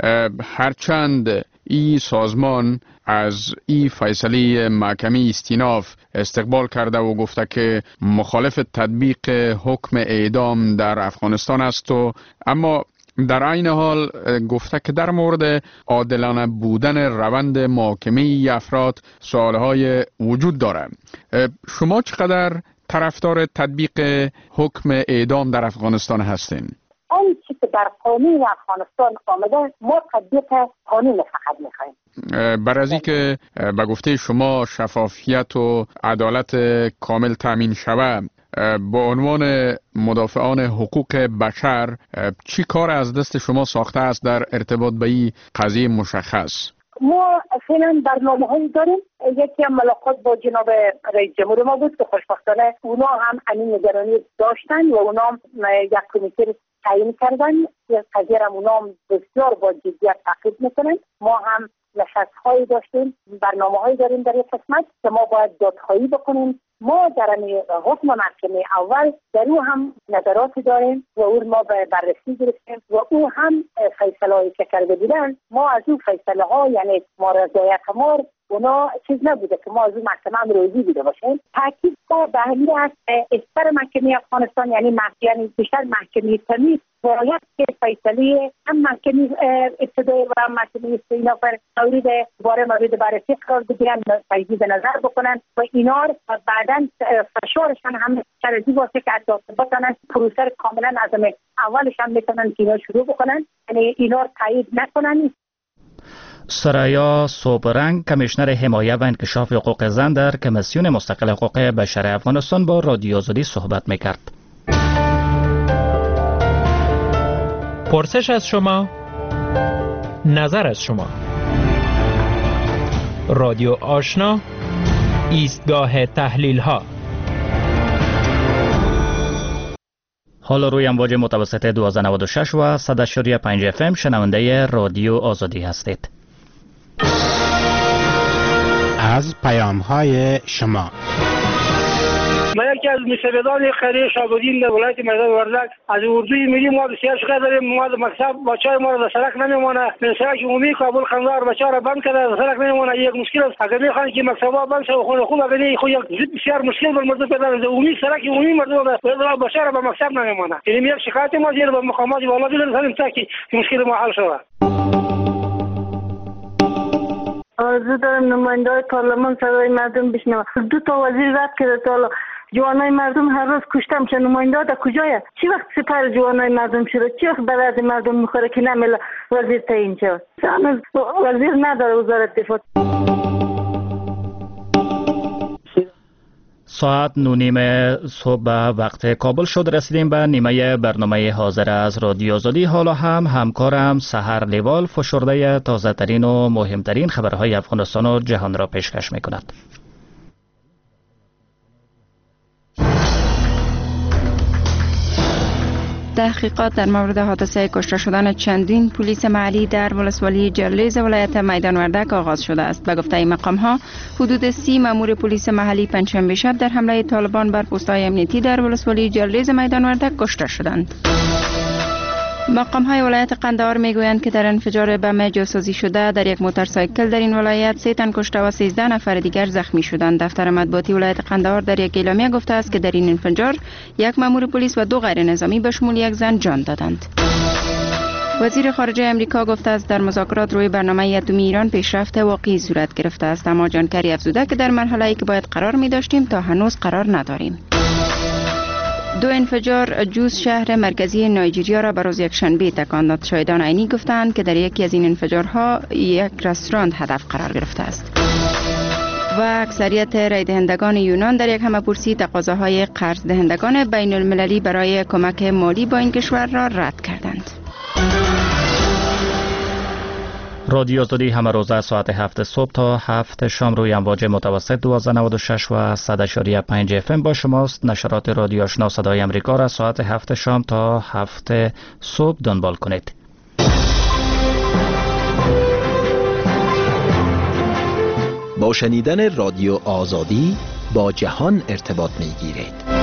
هرچند این سازمان از این فیصله محکمه استیناف استقبال کرده و گفته که مخالف تطبیق حکم اعدام در افغانستان است و اما در عین حال گفته که در مورد عادلانه بودن روند محاکمه افراد سوالهای وجود دارد. شما چقدر طرفدار تطبیق حکم اعدام در افغانستان هستین؟ آن چیزی که در قانون افغانستان آمده ما تطبیق قانون فقط میخوایم. بر از اینکه به گفته شما شفافیت و عدالت کامل تامین شود، با عنوان مدافعان حقوق بشر چی کار از دست شما ساخته است در ارتباط به این قضیه مشخص؟ ما فعلا برنامه هایی داریم. یکی هم ملاقات با جناب رئیس جمهور ما بود که خوشبختانه اونا هم همین نگرانی داشتن و اونا هم یک کمیته تعیین کردن. قضیه را اونا هم بسیار با جدیت تعقیب میکنن. ما هم نشست هایی داشتیم، برنامه هایی داریم در یک قسمت که ما باید دادخواهی بکنیم. ما در حکم محکمه اول در او هم نظراتی داریم و او ما به بررسی گرفتیم و او هم فیصله هایی که کرده بودن ما از اون فیصله ها یعنی ما رضایت ما اونا چیز نبوده که ما از اون محکمه هم راضی بوده باشیم. تاکید با به همین است اکثر محکمه افغانستان یعنی محکمه بیشتر محکمه تمیز باید که فیصله هم محکمه ابتدایی و هم محکمه استیناف مورد باره مورد بررسی قرار بگیرن، تجدید نظر بکنن و اینا بعداً فشارشان هم شرطی باشه که حتی بتونن پروسه کاملا از اولش هم میتونن که اینا شروع بکنن، یعنی اینا تایید نکنن. سریا صبحرنگ کمیشنر حمایه و انکشاف حقوق زن در کمیسیون مستقل حقوق بشر افغانستان با رادیو آزادی صحبت میکرد. پرسش از شما، نظر از شما. رادیو آشنا، ایستگاه تحلیل ها. حالا روی امواج متوسط دوازده نود و شش و صد و پنج اف ام شنونده رادیو آزادی هستید. از پیام های شما ما یکی از مستبدان قریه شاگردین در ولایت میدان وردک از اردوی ملی ما بسیار شکایت داریم. ما مکتب بچه‌های ما را سرک نمیمونه. سرک عمومی کابل قندهار بچه‌ها را بند کرده، سرک نمیمونه. یک مشکل است. اگر میخوان که مکتب‌ها بند شه و خونه خوب اگر خو یک بسیار مشکل بر مردم پیدا است. عمومی سرک عمومی مردم را بچه‌ها را به مکتب نمیمونه. این یک شکایت ما زیر به مقامات والا داریم تا که مشکل ما حل شود. آرزو دارم نماینده‌های پارلمان صدای مردم بشنوه. دو تا وزیر رد کرده تا جوانای مردم هر روز کشتم که نماینده در کجایه؟ چی وقت سپر جوانای مردم شده؟ چی وقت برای مردم میخوره که نمیله وزیر تعیین شد؟ هنوز وزیر نداره وزارت دفاع. ساعت نونیم صبح وقت کابل شد. رسیدیم به نیمه برنامه حاضر از رادیو آزادی. حالا هم همکارم سحر لیوال فشرده تازه ترین و مهمترین خبرهای افغانستان و جهان را پیشکش می کند. تحقیقات در مورد حادثه کشته شدن چندین پلیس محلی در ولسوالی جرلیز ولایت میدان وردک آغاز شده است. به گفته مقام ها حدود سی مأمور پلیس محلی پنجشنبه شب در حمله طالبان بر پست‌های امنیتی در ولسوالی جرلیز میدان وردک کشته شدند. مقام های ولایت قندهار میگویند که در انفجار بم جاسوسی شده در یک موتورسایکل در این ولایت سه تن کشته و سیزده نفر دیگر زخمی شدند. دفتر مطبوعاتی ولایت قندهار در یک اعلامیه گفته است که در این انفجار یک مأمور پلیس و دو غیر نظامی به شمول یک زن جان دادند. وزیر خارجه امریکا گفته است در مذاکرات روی برنامه اتمی ایران پیشرفت واقعی صورت گرفته است، اما جانکاری افزوده که در مرحله‌ای که باید قرار می داشتیم تا هنوز قرار نداریم. دو انفجار جوز شهر مرکزی نایجیریا را بروز یک شنبه تکان داد. شاهدان عینی گفتند که در یکی از این انفجارها یک رستوران هدف قرار گرفته است. و اکثریت رای دهندگان یونان در یک همه‌پرسی تقاضاهای قرض دهندگان بین المللی برای کمک مالی با این کشور را رد کردند. رادیو آزادی همه روزه ساعت هفت صبح تا هفت شام روی امواج متوسط دوازده نود و شش و صد و پنج اف ام با شماست. نشرات رادیو آشنا صدای امریکا را ساعت هفت شام تا هفت صبح دنبال کنید. با شنیدن رادیو آزادی با جهان ارتباط می‌گیرید.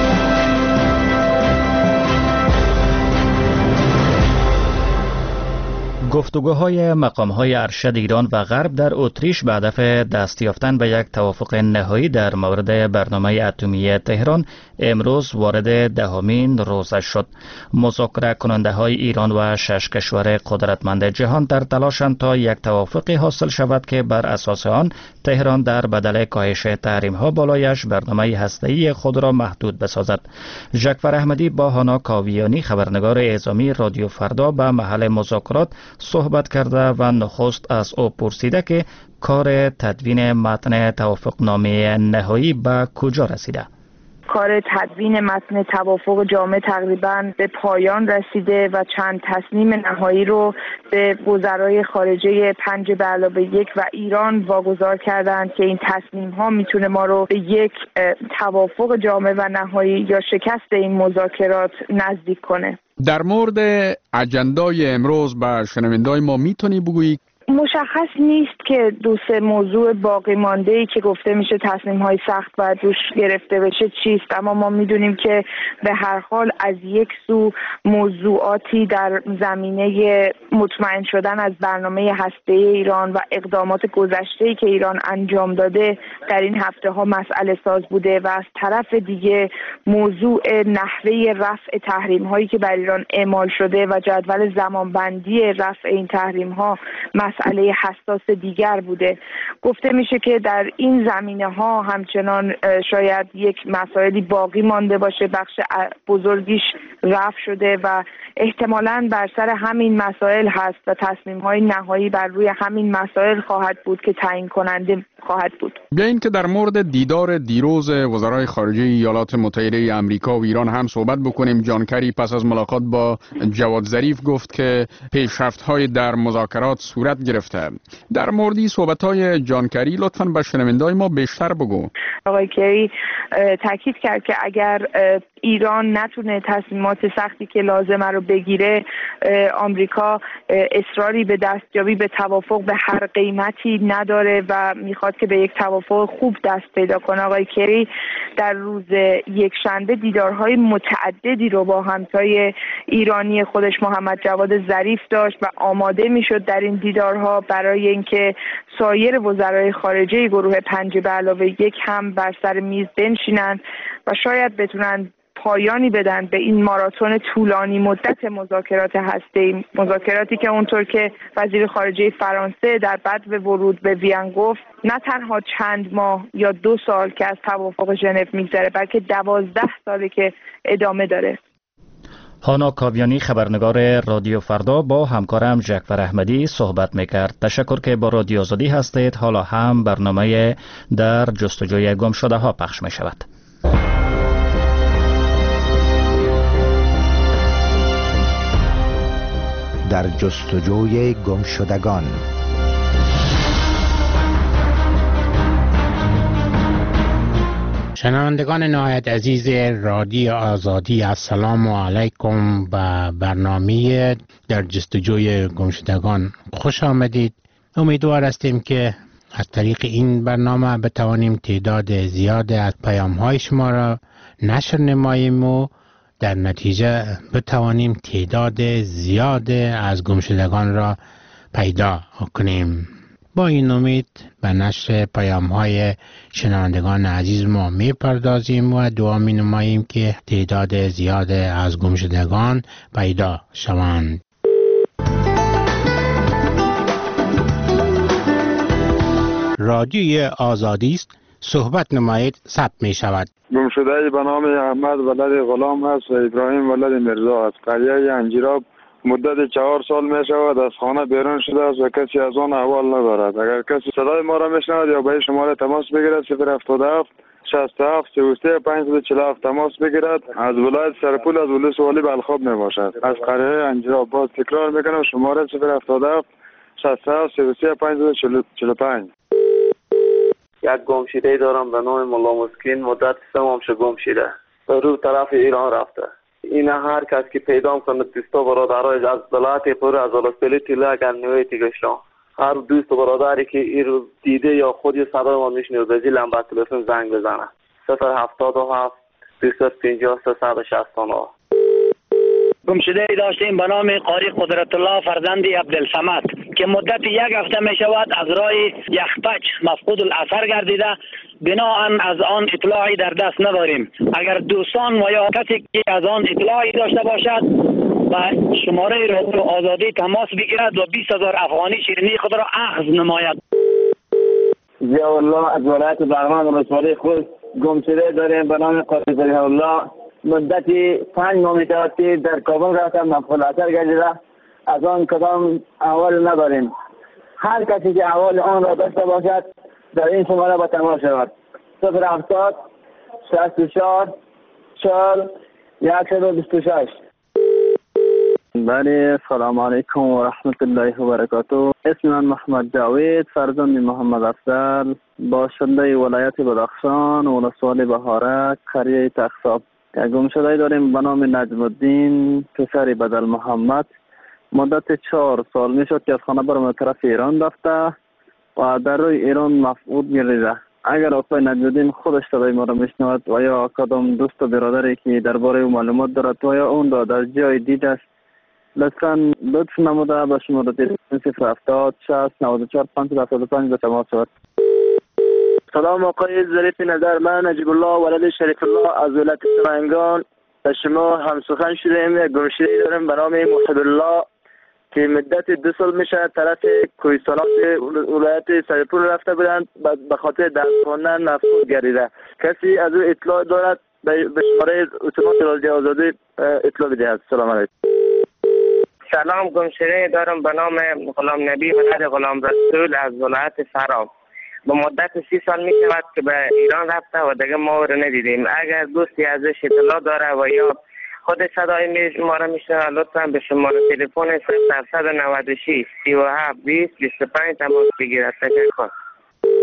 گفتگوهای مقام‌های ارشد ایران و غرب در اتریش به هدف دست یافتن به یک توافق نهایی در مورد برنامه اتمی تهران امروز وارد دهمین روزه شد. مذاکره کننده های ایران و شش کشور قدرتمند جهان در تلاشند تا یک توافقی حاصل شود که بر اساس آن تهران در بدل کاهش تحریم ها بالایش برنامه هسته‌ای خود را محدود بسازد. ژکفر احمدی با هانا کاویانی خبرنگار اعزامی رادیو فردا به محل مذاکرات صحبت کرده و نخست از او پرسیده که کار تدوین متن توافقنامه نهایی به کجا رسیده؟ کار تدوین متن توافق جامع تقریباً به پایان رسیده و چند تصمیم نهایی رو به وزرای خارجه پنج به علاوه یک و ایران واگذار کردند که این تصمیم ها میتونه ما رو به یک توافق جامع و نهایی یا شکست این مذاکرات نزدیک کنه. در مورد اجندای امروز به شنوندای ما میتونی بگویی؟ مشخص نیست که دو سه موضوع باقی مانده ای که گفته میشه تصمیم های سخت باید روش گرفته بشه چیست، اما ما میدونیم که به هر حال از یک سو موضوعاتی در زمینه مطمئن شدن از برنامه هسته‌ای ایران و اقدامات گذشته‌ای که ایران انجام داده در این هفته ها مسئله ساز بوده و از طرف دیگه موضوع نحوه رفع تحریم هایی که بر ایران اعمال شده و جدول زمانبندی رفع این تحریم ها مسئله حساس دیگر بوده. گفته میشه که در این زمینه ها همچنان شاید یک مسائلی باقی مانده باشه، بخش بزرگیش رفع شده و احتمالاً بر سر همین مسائل هست و تصمیم های نهایی بر روی همین مسائل خواهد بود که تعیین کننده خواهد بود. بیاییم که در مورد دیدار دیروز وزرای خارجه ایالات متحده آمریکا و ایران هم صحبت بکنیم. جان کری پس از ملاقات با جواد ظریف گفت که پیشرفت‌های در مذاکرات صورت گرفته. در موردی صحبت‌های جان کری لطفاً به شنونده‌های ما بیشتر بگو. آقای کری تاکید کرد که اگر ایران نتونه تصمیمات سختی که لازمه رو بگیره آمریکا اصراری به دستیابی به توافق به هر قیمتی نداره و میخواد که به یک توافق خوب دست پیدا کنه. آقای کری در روز یک شنبه دیدارهای متعددی رو با همتای ایرانی خودش محمد جواد ظریف داشت و آماده میشد در این دیدارها برای اینکه سایر وزرای خارجه گروه پنج به علاوه یک هم بر سر میز بنشینند و شاید بتونن پایانی بدن به این ماراتون طولانی مدت مذاکرات هسته‌ای، مذاکراتی که اونطور که وزیر خارجه فرانسه در بدو ورود به وین گفت نه تنها چند ماه یا دو سال که از توافق ژنو میگذره بلکه دوازده ساله که ادامه داره. هانا کاویانی خبرنگار رادیو فردا با همکارم جعفر احمدی صحبت میکرد. تشکر که با رادیو آزادی هستید. حالا هم برنامه در جستجوی گم شده ها پخش می شود. در جستجوی گم شدگان. شنوندگان نهایت عزیز رادیو آزادی، السلام علیکم و برنامه در جستجوی گمشدگان خوش آمدید. امیدوار هستیم که از طریق این برنامه بتوانیم تعداد زیاد از پیام های شما را نشر نماییم و در نتیجه بتوانیم تعداد زیاد از گمشدگان را پیدا کنیم. با این امید به نشر پیام های شنوندگان عزیز ما می پردازیم و دعا می نماییم که تعداد زیاد از گمشدگان پیدا شوند. رادیوی آزادی است، صحبت نمایید ثبت می شود. گمشده به نام احمد ولد غلام است و ابراهیم ولد مرزا است. قریه انجیراب مدت چهار سال می شود از خانه بیرون شده است و کسی از آن احوال ندارد. اگر کسی صدای ما را می شنود یا به شماره تماس بگیرد صفر هفتاد و هفت شصت و هفت سی و سه پنجصد و چهل و هفت تماس بگیرد. از ولایت سرپول از ولس والی بلخاب می باشد. از قریه انجیراب. باز تکرار میکنم شماره صفر هفتاد و هفت شصت و هفت سی و سه پنجصد و چهل و پنج. یک گمشده دارم به نام ملا مسکین، مدت سه ماه شد گمشده. به رو طرف ایران رفته. این هر کس که پیدا کنه دوستا برادرای از ولایت پر از ولسوالیتی لگن نویتی گشتن. هر دوست و برادری که این رو دیده یا خودی صدای ما میشنه به زیر لمبه تلفن زنگ بزنه. صفر هفتاد و هفت دویست و پنجاه سیصد و شصت و نه. گمشده ای داشتیم به نام قاری قدرت الله فرزند عبدالصمد که مدت یک هفته می شود از راه یخپچ مفقود الاثر گردیده. بناهن از آن اطلاعی در دست نداریم. اگر دوستان و یا کسی که از آن اطلاعی داشته باشد و شماره رادیو آزادی تماس بگیرد و بیست هزار افغانی شیرینی خود را اخذ نماید. ضیاء الله از ولایت بغلان ولسوالی خود گمشده داریم به نام قاری ضیاء الله. مدتی پنج ماه می شود که در کابل رفتم مفقود الاثر گردیده. از آن کدام احوال نداریم. هر کسی که احوال آن را داشته باشد در این شماره با تماس شود. صفر هفتاد شصت و چهار چهل صد و بیست و شش. بله، سلام علیکم و رحمت الله و برکاته. اسم من محمد جاوید فرزند محمد افضل، باشنده ولایت بدخشان ولسوالی بهارک قریه تخصاب. یک گمشده داریم به نام نجم الدین پسر بدل محمد. مدت چهار سال می شد که از خانه برم طرف ایران رفته و در روی ایران مفقود گردیده. اگر آقای نجم الدین خودش صدای ما را میشنود و یا کدام دوست و برادری که درباره او معلومات دارد و یا اون را در جای دیده است لطفاً لطف نموده به شماره تلفن صفر هفتاد شصت نود و چهار پانصد و هفتاد و پنج به تماس شود. سلام آقای ظریف نظر، من نجیب الله ولد شریف الله از ولایت سمنگان به شما همسخن شدیم. یک گمشده داریم به نام محب الله که مدت دو سال میشه طرف کوهستانات ولایت سرپول رفته بودند به خاطر درس خواندن مفقود گردیده. کسی از او اطلاع دارد به شماره اتومات رادیو آزادی اطلاع بدهد. سلام علیکم. سلام، گمشده دارم به نام غلام نبی ولد غلام رسول از ولایت فراب. به مدت سی سال می شود که به ایران رفته و دیگه ما رو ندیدیم. اگر دوستی ازش اطلاع داره و یا خود صدای ما را میشنه لطفا به شماره تلفن صفر هفتصد و نود و شش سی و هفت بیست بیست و پنج تماس بگیرد. تشکر.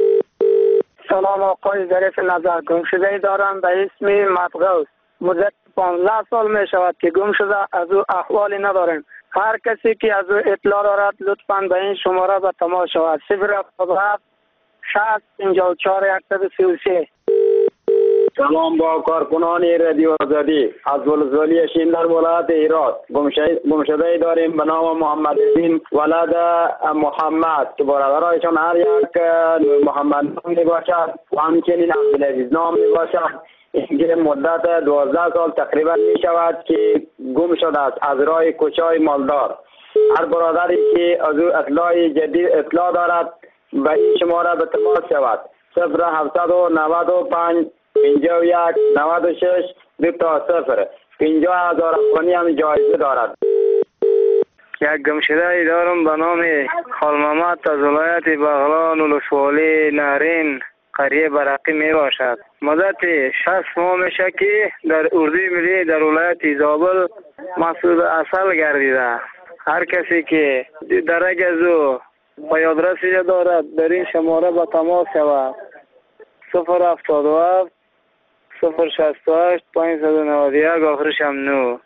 سلام آقای ظریف نظر، گمشده دارم به اسم مطغوس. مدت پانزده سال می شود که گم شده، از او احوالی نداریم. هر کسی که از او اطلاع دارد لطفاً به این شماره به تماس شود. صفر هفتاد و هفت شصت پنجاه و چهار صد و سی و سه. سلام با کارکنان رادیو آزادی. از ولسوالی شین در ولایت هرات گمشده داریم به نام محمد دین ولد محمد که برادرایشان هر یک محمد نام می باشد و همچنین عبدالعزیز نام می باشد. اینکه مدت دوازده سال تقریبا می شود که گم شده است از راه کوچه‌های مالدار. هر برادری که از او اطلاع جدید اطلاع دارد به این شماره به تماس شود. صفر هفتصد و نود و پنج پنجاه و یک نود و شش دو تا صفر. پنجاه هزار افغانی هم جایزه دارد. یک گمشده دارم به نام خالمامد از ولایت بغلان ولسوالی نارین قریه برقی می باشد. مدت شصت ماه میشه که در اردوی ملی در ولایت زابل مسعود اصل گردیده. هر کسی که درک از او پیادرسی دارد در این شماره به تماس شود. صفر هفتاد و هفت صفر شصت و هشت پانصد و نود و یک آخرش هم نو.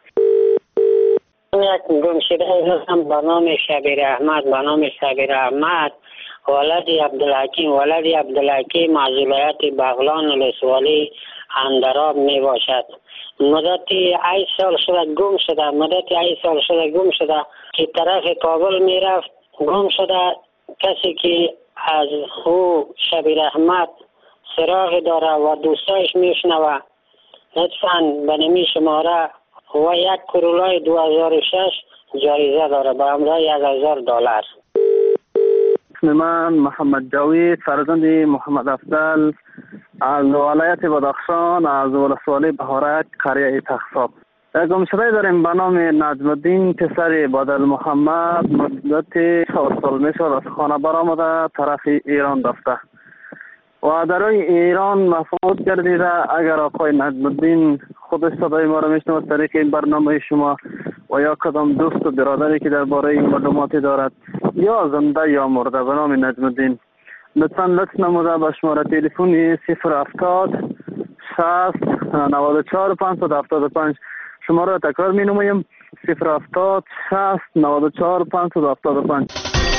یک گمشده هستم به نام شبیر احمد به نام شبیر احمد ولد عبدالحکیم ولد عبدالحکیم از ولایت بغلان ولسوالی اندراب می باشد. مدتی ای سال شده گم شده مدتی ای سال شده گم شده که طرف کابل می رفت گم شده. کسی که از او شبیر احمد سراغ داره و دوستایش میشنوه لطفاً به نمی شماره و یک کرولای دو هزار و شش جایزه داره به همراه یک هزار دلار. اسم من محمد جاوید فرزند محمد افضل از ولایت بدخشان از ولسوالی بهارک قریه تخصاب. یک گمشده داریم به نام نجم الدین پسر بدل محمد مدت چهار سال می شد از خانه برآمده طرف ایران رفته و در ایران مفقود گردیده. اگر آقای نجم الدین خودش صدای ما را میشنوه طریق این برنامه شما و یا کدام دوست و برادری که درباره این معلوماتی دارد یا زنده یا مرده به نام نجم الدین لطفاً لطف نموده به شماره تلفنی صفر هفتاد شصت نود و چهار پانصد و هفتاد و پنج شماره را تکرار می نمایم. صفر هفتاد شصت نود و چهار پانصد و هفتاد و پنج.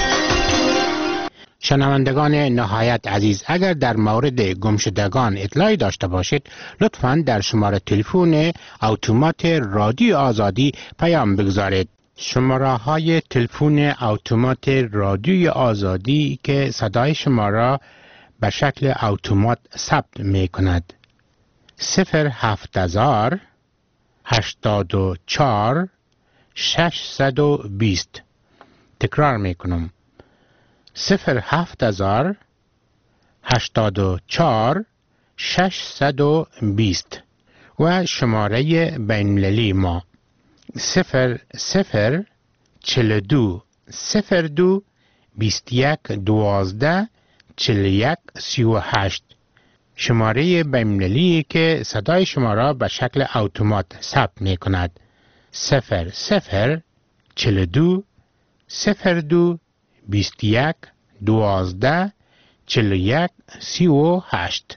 شنوندگان نهایت عزیز، اگر در مورد گمشدگان اطلاعی داشته باشید لطفاً در شماره تلفن اتومات رادیو آزادی پیام بگذارید. شماره های تلفن اتومات رادیو آزادی که صدای شما را به شکل اتومات ثبت می کند: صفر هفت هزار هشتاد و چهار ششصد و بیست. تکرار می کنم: صفر هفت هزار هشتاد و چهار ششصد و بیست. و شماره بین‌المللی ما صفر صفر چهل و دو صفر دو بیست و یک دوازده چهل و یک سی و هشت. شماره بین‌المللی که صدای شما را به شکل اتومات ثبت می کند: صفر صفر چهل و دو صفر دو بیست و یک دوازده چهل و یک سی و هشت.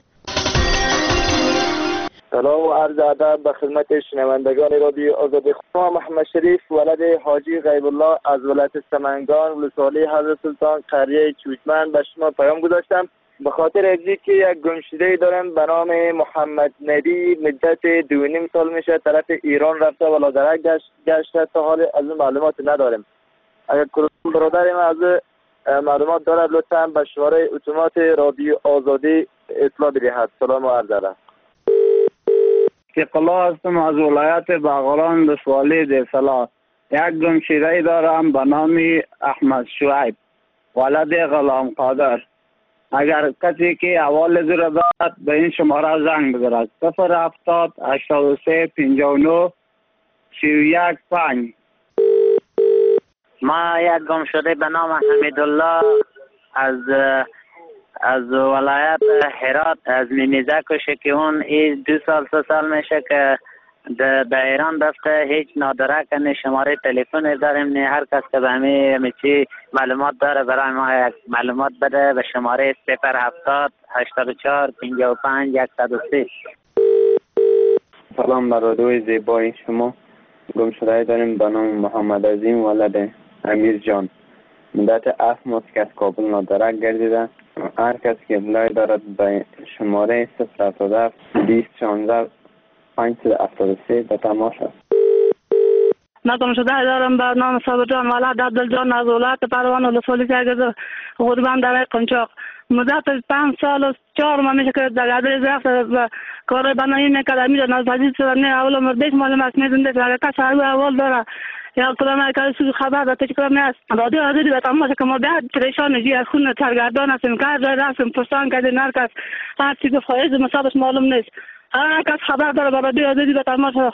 سلام و عرض ادب به خدمت شنوندگان رادیو آزادی. خانم محمد شریف ولد حاجی غیب الله از ولایت سمنگان ولسوالی حضرت سلطان قریه چوچمن به شما پیام گذاشتم به خاطر ازی که یک گمشده دارم به نام محمد ندی مدت دو نیم سال میشه طرف ایران رفته و لادرک گشت گشته تا حال از اون معلومات نداریم. اگر کدوم برادر ما از معلومات دارد لطفا به شماره اتومات رادیو آزادی اطلاع بدهد. سلام و عرض ادب. استقلال هستم از ولایت بغلان ولسوالی دیرسلا. یک گمشده دارم به نام احمد شعیب ولد غلام قادر. اگر کسی که احوال زیر دارد به این شماره زنگ بزند: صفر هفتاد هشتاد و سه پنجاه و نه سی و یک پنج. ما یک گمشده به نام حمیدالله از از ولایت هرات از میمیزه کشه که اون ای دو سال سه سال میشه که به ایران رفته. هیچ نادره کنه شماره تلفن داریم نه. هر کس که به همه چی معلومات داره برای ما یک معلومات بده به شماره صفر هفتاد هشتاد و چهار پنجاه و پنج صد و سه. سلام بر رادیوی زیبای شما. گم شده داریم به نام محمد عظیم ولد امیر جان. مدت هفت ماه که از کابل نادرک گردیده. هر کس که اطلاعی دارد به شماره صفر هفتاد و هفت بیست شانزده پانصد و هفتاد و سه به تماس است. من گم شده دارم به نام صابر جان ولد عبدالجان از ولایت پروان ولسوالی سرگرد غربان در قنچاق. مدت پنج سال و چهار ماه میشه که در عدل رفت و کار بنایی میکرد. میدون از عزیز شدن اول مردش معلوم است میدونده که اگر کس هر اول داره یا کلام که سوی خبر داده چکرم نیست. رادیو آزادی به تمام که ما بعد پریشان جی از خون سرگردان هستیم که جای رفتیم پرسان کردیم هر کس هر چی گفت خواهید مصابش معلوم نیست. هر کس خبر داره به رادیو آزادی به تمام.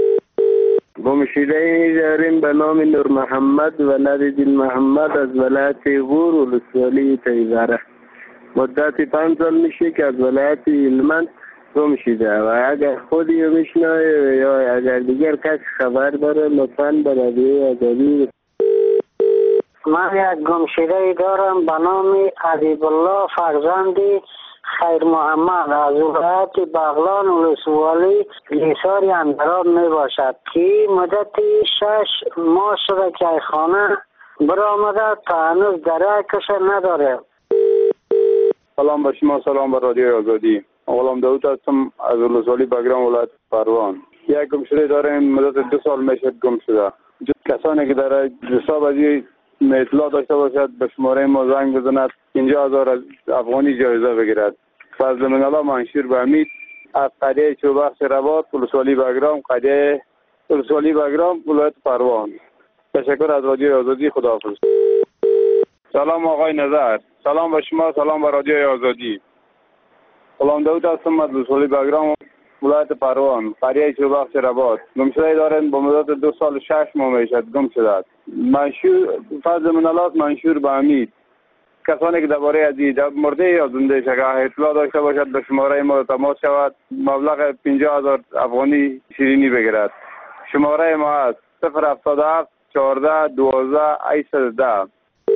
گمشده داریم به نام نور محمد ولد دین محمد از ولایت غور ولسوالی تیزاره. مدت پنج سال میشه که از ولایت هلمند گم شده و اگر خودی رو میشنوه یا اگر دیگر کس خبر داره لطفاً به رادیوی آزادی. من یک گم شده دارم به نام حبیب الله فرزند خیر محمد از ولایت بغلان ولسوالی لیسار اندراب می باشد که مدت شش ماه شده که خانه برآمده تا هنوز درکش نداره. سلام به شما، سلام به رادیوی آزادی. غلام داوود هستم از ولسوالی بگرام ولایت پروان. یک گم شده داریم مدت دو سال میشه گم شده. کسانی که در حساب از این اطلاع داشته باشد به شماره ما زنگ بزند پنجاه هزار افغانی جایزه بگیرد. فضل من الله منشور به امید از قریه چوبخش رباط ولسوالی بگرام قریه ولسوالی بگرام ولایت پروان. تشکر از رادیوی آزادی. خداحافظ. سلام آقای نظر. سلام به شما، سلام به رادیوی آزادی. غلام داوود هستم از ولسوالی بگرام ولایت پروان قریه چوبخش رباط. گم شده دارن با مدت دو سال و شش ماه میشد گم شده. منشور فضل من الله منشور به امید. کسانی که درباره از این مرده یا زنده شده اطلاع داشته باشد به شماره ما تماس شود. مبلغ پنجاه هزار افغانی شیرینی بگیرد. شماره ما است صفر هفتاد و هفت چهارده دوازده هشتصد و ده.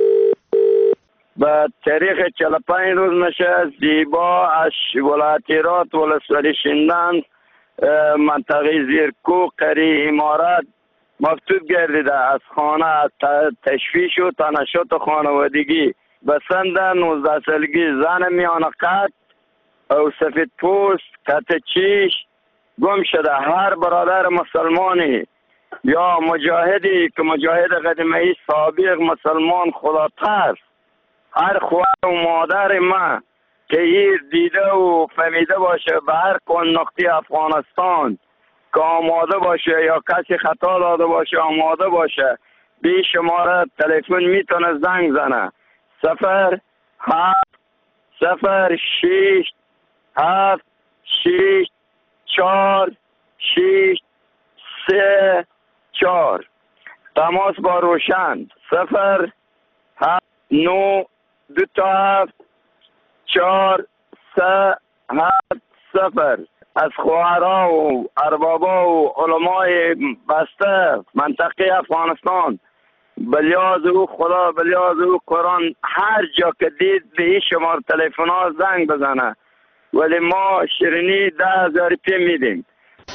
به تاریخ چهل و پنج روز میشه زیبا از ولایت هرات ولسوالی شندان منطقه زیرکو قریه امارات مفتوح گردیده. از خانه تشویش و تنشط خانوادگی به سند نوزده سالگی زن میان قد او سفید پوست قط چیش گم شده. هر برادر مسلمانی یا مجاهدی که مجاهد قدیمی سابق مسلمان خدا ترس، هر خواهر و مادر ما که این دیده و فهمیده باشه به هر کن نقطه افغانستان که آماده باشه یا کسی خطا داده باشه آماده باشه بی شماره تلفن میتونه زنگ زنه. صفر هفت صفر شیش هفت شیش چهار شیش سه چهار. تماس با روشن صفر هفت نو دو تا هفت چهار سه هفت صفر. از خواهرها و اربابا و علمای بسته منطقه افغانستان بلیاز او خدا بلیاز او قرآن هر جا که دید به این شمار تلفن ها زنگ بزنه ولی ما شیرینی ده هزار پی میدیم.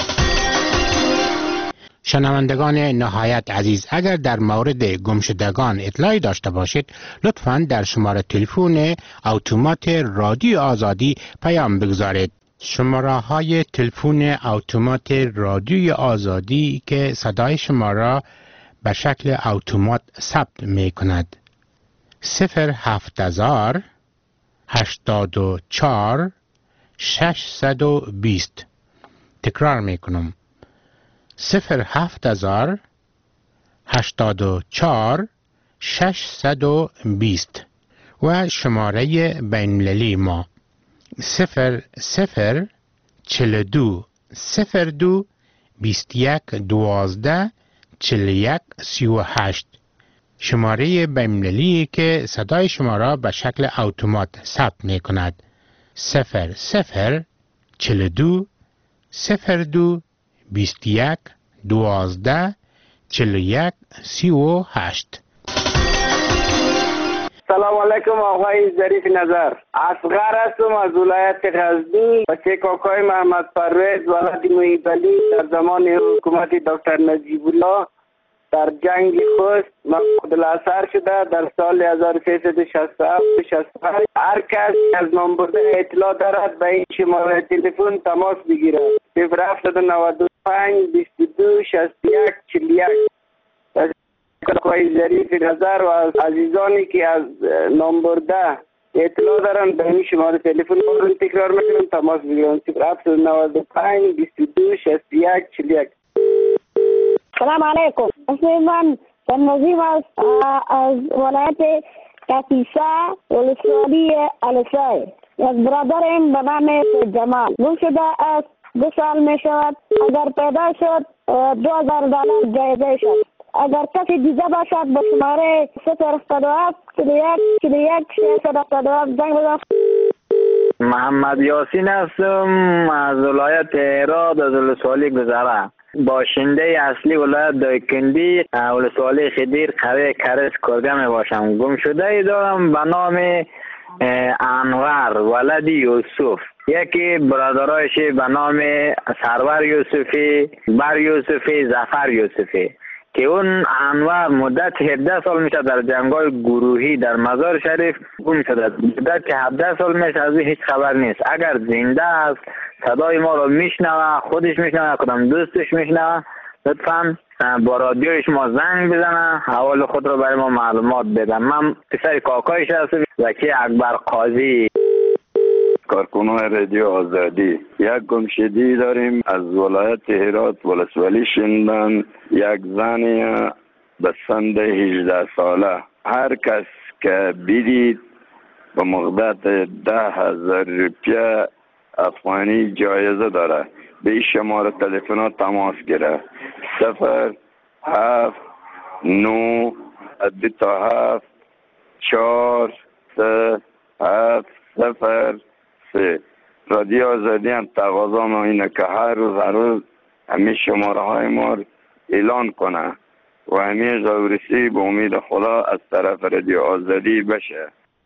شنوندگان نهایت عزیز، اگر در مورد گمشدگان اطلاعی داشته باشید لطفاً در شماره تلفن اتومات رادیو آزادی پیام بگذارید. شماره های تلفن اتومات رادیو آزادی که صدای شما را به شکل اتومات ثبت می کند: صفر هفت هزار هشتاد و چهار ششصد و بیست. تکرار می کنم: صفر هفت هزار هشتاد و چهار ششصد و بیست. و شماره بین‌المللی ما صفر صفر چهل و دو صفر دو بیست و یک دوازده چهل و یک سی و هشت. شماره بین‌المللی که صدای شما را به شکل اتومات ثبت می کند: صفر صفر چهل و دو صفر دو بیست و یک دوازده چهل و یک سی و هشت. سلام علیکم آقای ظریف نظر. اصغر هستم از ولایت غزنی. بچه کاکای محمد پرویز ولد محیط علی در زمان حکومت دکتر نجیب الله در جنگ خوست مفقود الاثر شده در سال هزار و سیصد و شصت و هفت شصت و هشت. هر کس از نامبر اطلاع دارد به این شماره تلفن تماس بگیرد. صفر هفت نود و پنج بیست و دو شصت و یک چهل و یک. آقای ظریف نظر و از عزیزانی که از نامبر ده اطلاع دارن به این شماره تلفن رو تکرار میکنم تماس بگیرن. صفر هفت نود و پنج بیست و دو شصت و یک چهل و یک. سلام علیکم. اسم من نظیم است از ولایت کپیسا ولسوالی السای. یک برادرم به نام جمال گم شده است. دو سال می شود. اگر پیدا شد دو هزار دلار جایزه شد. اگر کسی دیگه باشد به شماره صفر هفتاد و هفت چهل و یک چهل و یک ششصد و هفتاد و هفت زنگ بزن. محمد یاسین هستم از ولایت هرات از ولسوالی گذره. باشنده اصلی ولایت دایکندی ولسوالی خدیر قریه کرس کرگه می باشم. گم شده ای دارم به نام انور ولد یوسف. یکی برادرایش به نام سرور یوسفی، بر یوسفی، زفر یوسفی که اون انور مدت هفده سال میشه در جنگای گروهی در مزار شریف گم شده. مدت که هفده سال میشه از هیچ خبر نیست. اگر زنده است صدای ما رو میشنوه، خودش میشنوه، کدام دوستش میشنوه، لطفا با رادیوش ما زنگ بزنه حوال خود رو برای ما معلومات بده. من پسر کاکایش هستم زکی اکبر قاضی. کارکنان رادیو آزادی، یک گمشدگی داریم از ولایت هرات ولسوالی شندن. یک زن به سن هجده ساله. هر کس که بدید به مقدار ده هزار روپیه افغانی جایزه داره. به این شماره تلفن تماس گیره. صفر هفت نو دو تا هفت چهار سه هفت صفر سه. رادیو آزادی هم تقاضا ما اینه که هر روز هر روز همین شماره های ما اعلان کنه و همین زورسی به امید خدا از طرف رادیو آزادی بشه.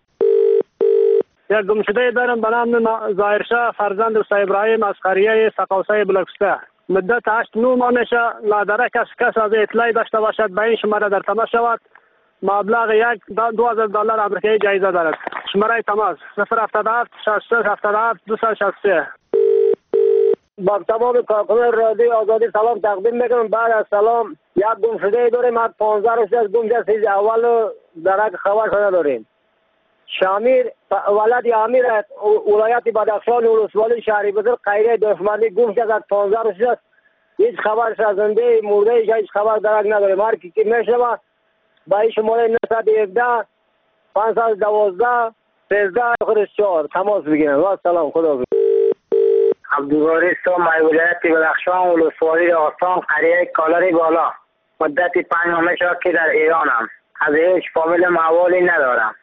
یک گمشده دارم به نام ظاهرشاه فرزند استاد ابراهیم از قریه سقاوسه بلوکسته. مدت هشت نو ماه میشه. نادره کس کس از اطلاعی داشته باشد به این شماره در تماس شود. مبلغ یک دو هزار دلار آمریکایی جایزه دارد. شماره تماس صفر هفتاد و هفت شصت و سه هفتاد و هفت دویست و شصت و سه. با تمام کارکنان رادیو آزادی سلام تقدیم میکنم. بعد از سلام یک گمشده داریم از پانزده روز از گم شده. اول درک خبر شده داریم. شامیر ولد امیر ولایت بدخشان ولسوالی شهری بزرگ قیره دشمنی گم شده از پانزده روز است. هیچ خبر زنده مرده هیچ خبر درک نداریم. هر کی که میشوه با این شماره نهصد و هفده پانصد و دوازده سیزده آخرش چهار تماس بگیرن. و سلام خدا بگیرن. عبدالوارث مای ولایت بدخشان ولسوالی آسان قریه کالاری بالا. مدت پنج ماه میشه که در ایرانم. از هیچ فامیل محوالی ندارم.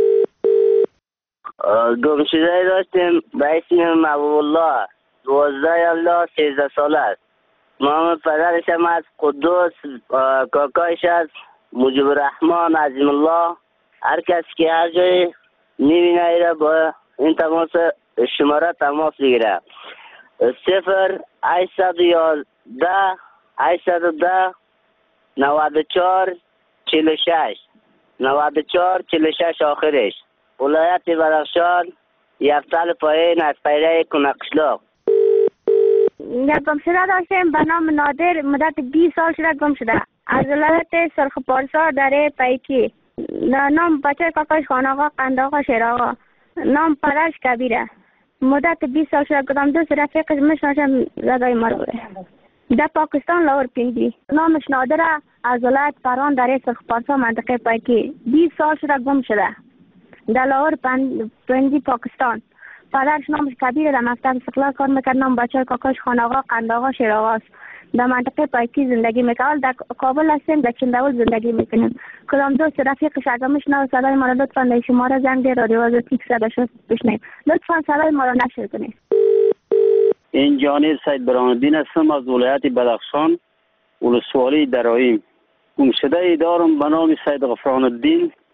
گمشده داشتیم به اسم محبوب الله دوازده الله سیزده ساله است. نام پدرش هم از قدوس، کاکایش از مجیب الرحمن عظیم الله. هر کس که هر جای میبینه ایره با این تماس شماره تماس بگیره. صفر هشتصد و یازده هشتصد و ده نود و چهار چهل و شش نود و چهار چهل و شش آخرش. ولایت بدخشان یفتل پایین از پیره کنقشلاق. یک گمشده داشتیم به نام نادر مدت بیست سال شده گم شده. از ولایت سرخ پارسا در پیکی. نام بچه کاکاش خان آقا قند آقا شیر آقا. نام پدرش کبیره. مدت بیست سال شده کدام دوست رفیقش مشناشم زدای مرگوه. در پاکستان لاهور پینجی. نامش نادره از ولایت فران در سرخ پارسا منطقه پیکی. بیست سال شده گم شده. در لاهور پنجی پاکستان. پدرش نامش کبیره در مکتب استقلال کار میکرد. نام بچه کاکاش خان آقا قند آقا شیر آقاست. در منطقه پایکی زندگی میکنم. در کابل هستیم در چندول زندگی میکنیم. کدام دوست رفیقش اگر میشنوه صدای ما را لطفا در شماره زنگ رادیو آزادی صدا شد بشنویم. لطفا صدای ما را نشر کنید. این جانب سید برهان‌الدین هستم از ولایت بدخشان ولسوالی درایم. گمشده ای دارم به نام سید غفران الدین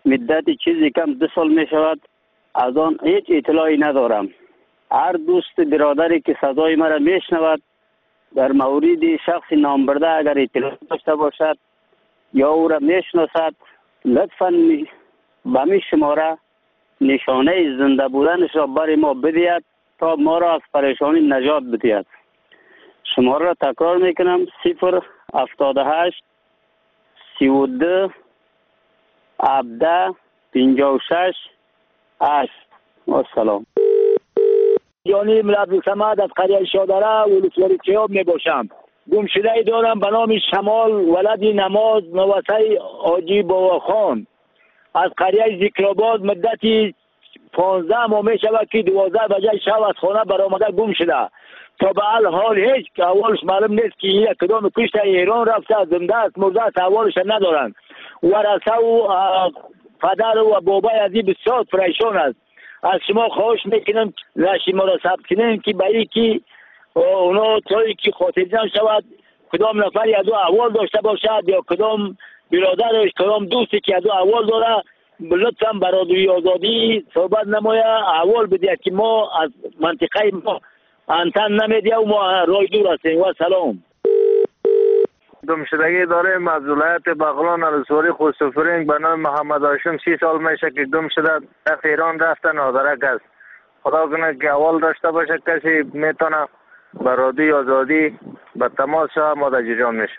مدت چیزی کم دو سال می شود از آن هیچ اطلاعی ندارم. هر دوست برادری که صدای مرا می شنود در مورد شخص نامبرده اگر اطلاع داشته باشد یا او را می شناسد لطفاً به می شماره نشانه زنده بودنش را بر ما بدهید تا ما را از پریشانی نجات بدهد. شماره را تکرار می کنم: صفر هفتاد و هشت سی و دو هفده پنجاه و شش هشت. السلام. یعنی عبدالصمد از قریه شادره ولسوالی چیاب می باشم. گمشده ای دارم به نام شمال ولد نماز نوسه حاجی بابا خان از قریه ذکرآباد. مدتی پانزده ماه می شود که دوازده بجه شب از خانه برآمده گم شده. تا به حال هیچ که اولش معلوم نیست که یک کدام کشته ایران رفته، زنده است مرده است، اولش ندارند. ورثه و پدر و بابای ازی بسیار پریشان است. از شما خواهش میکنم رشی ما را ثبت کنین که برای که اونا طوری که خاطرجمع شود کدام نفر از او احوال داشته باشد یا کدام برادرش کدام دوستی که از او احوال داره لطفا برادری آزادی صحبت نمایه احوال بدهید که ما از منطقه ما انتن نمیدیم و ما رای دور هستیم. و سلام. گمشدگی داریم از ولایت بغلان الاسواری خوسفرینگ به نام محمد هاشم. سی سال میشه که گم شده، در ایران رفته، نادرک است. خدا کنه که اول داشته باشه کسی میتونه برادری آزادی به تماس شود، ما در جریان میشه.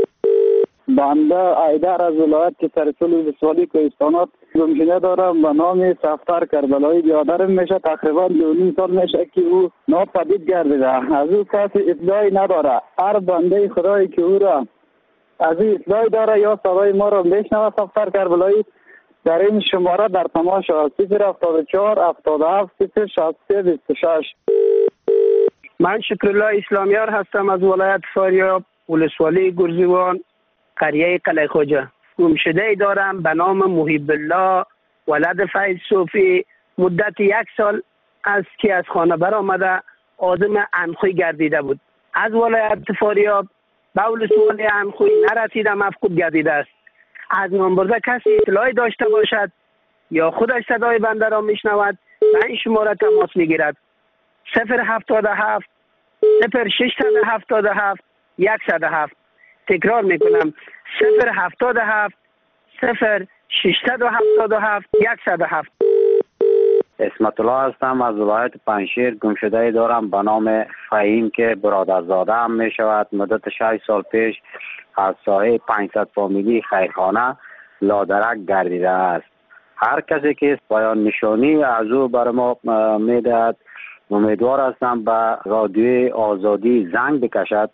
بنده ایدر از ولایت سرسول ولسوالی کوهستانات گمشده دارم به نام سفتر کربلایی. بیادرم میشه تقریبا دو نیم سال میشه که او ناپدید گردیده. از او کسی اطلاعی نداره. هر بنده خدایی که او را از او اطلاعی داره یا صدای ما را میشنوه سفتر کربلایی در این شماره در تماس شود: صفر هفتاد و چهار هفتاد و هفت صفر شصت و سه بیست و شش. من شکرالله اسلامیار هستم از ولایت فاریاب ولسوالی گرزیوان قریه قلعه خوجه. گمشده ای دارم به نام محب الله ولد فیض صوفی. مدت یک سال است که از خانه برآمده آدم انخوی گردیده بود. از ولایت فاریاب به ولسوالی انخوی نرسیده، مفقود گردیده است. از نامبرده کسی اطلاعی داشته باشد یا خودش صدای بنده را میشنود به این شماره تماس میگیرد: صفر هفتاد و هفت صفر ششصد و هفتاد و هفت صد و هفت. تکرار میکنم: صفر هفتاد و هفت صفر ششصد و هفتاد و هفت صد و هفت. اسمت الله هستم از ولایت پنجشیر. گمشده دارم به نام فهیم که برادرزاده هم می شود. مدت شش سال پیش از ساحه پانصد فامیلی خیرخانه لادرک گردیده است. هر کسی که پایان نشانی از او بر ما می دهد امیدوار هستم به رادیوی آزادی زنگ بکشد.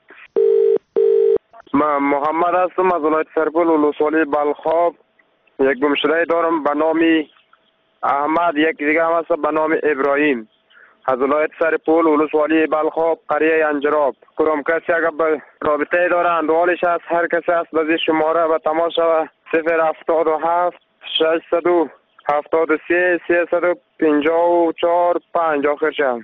من محمد هستم از ولایت سرپل ولسوالی بلخاب. یک گمشده دارم به نام احمد، یک دیگه هم هست به نام ابراهیم از ولایت سرپل ولسوالی بلخاب قریه انجراب. کدام کسی اگر به رابطه داره اندوالش هست هر کسی هست به شماره به تماس شود: صفر هفتاد و هفت ششصد و هفتاد و سه سیصد و پنجاه و چهار پنج. آخر شد.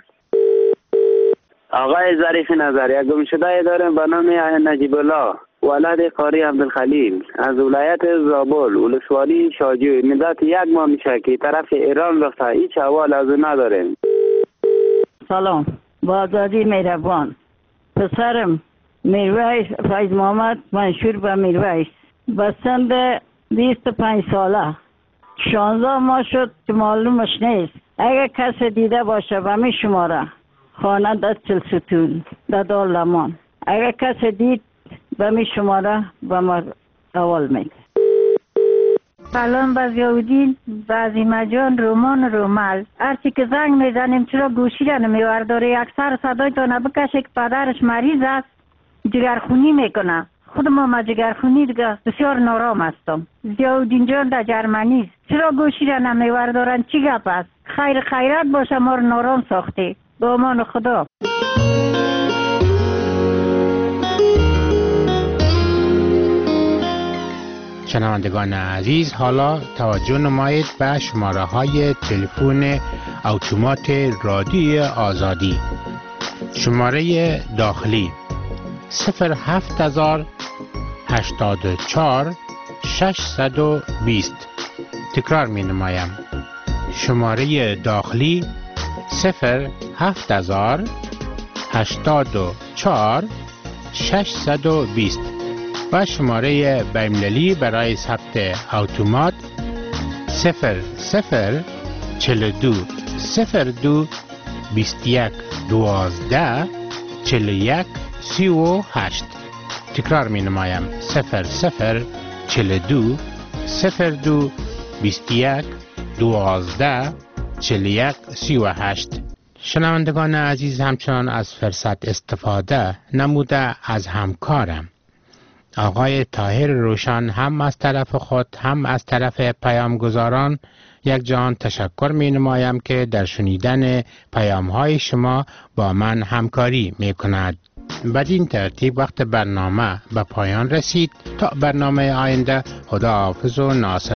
آقای ظریف نظر. یک گمشده داریم به نام نجیب الله ولد قاری عبدالخلیل از ولایت زابل ولسوالی شاجوی. مدت یک ماه میشه که طرف ایران رفته، هیچ احوال از او نداریم. سلام. با آزادی مهربان. پسرم میرویس فیض محمد منشور به میرویس به سن بیست و پنج ساله شانزده ماه شد که معلومش نیست. اگر کسی دیده باشه به می شماره خانه در چلستون در دارالمان، اگر کسی دید به می شماره به ما اول میده. سلام به ضیاءالدین، به عظیمه جان، رومان رومل. هرچی که زنگ میزنیم چرا گوشی را نمیورداره؟ اکثر صدای تو نبکشه که پدرش مریض است، جگرخونی میکنه. خود ما ما جگرخونی دیگه بسیار نارام هستم. ضیاءالدین جان در جرمنی است، چرا گوشی را نمیوردارن؟ چی گپ است؟ خیر خیرات باشه، ما رو نارام ساخته. به امان خدا. شنوندگان عزیز، حالا توجه نمایید به شماره های تلفن اتومات رادیو آزادی. شماره داخلی صفر هفت هزار هشتاد و چهار ششصد و بیست. تکرار می نمایم. شماره داخلی صفر هفت هزار هشتاد و چهار ششصد و بیست و شماره بین‌المللی برای ثبت اتومات صفر صفر چهل و دو صفر دو بیست و یک دوازده چهل و یک سی و هشت. تکرار می نمایم. صفر صفر چهل و دو صفر دو بیست و یک دوازده چهل و یک سی و هشت. شنوندگان عزیز، همچنان از فرصت استفاده نموده از همکارم آقای طاهر روشن هم از طرف خود هم از طرف پیامگزاران یک جان تشکر می نمایم که در شنیدن پیام های شما با من همکاری می کند. بدین ترتیب وقت برنامه به پایان رسید. تا برنامه آینده، خدا حافظ و ناصر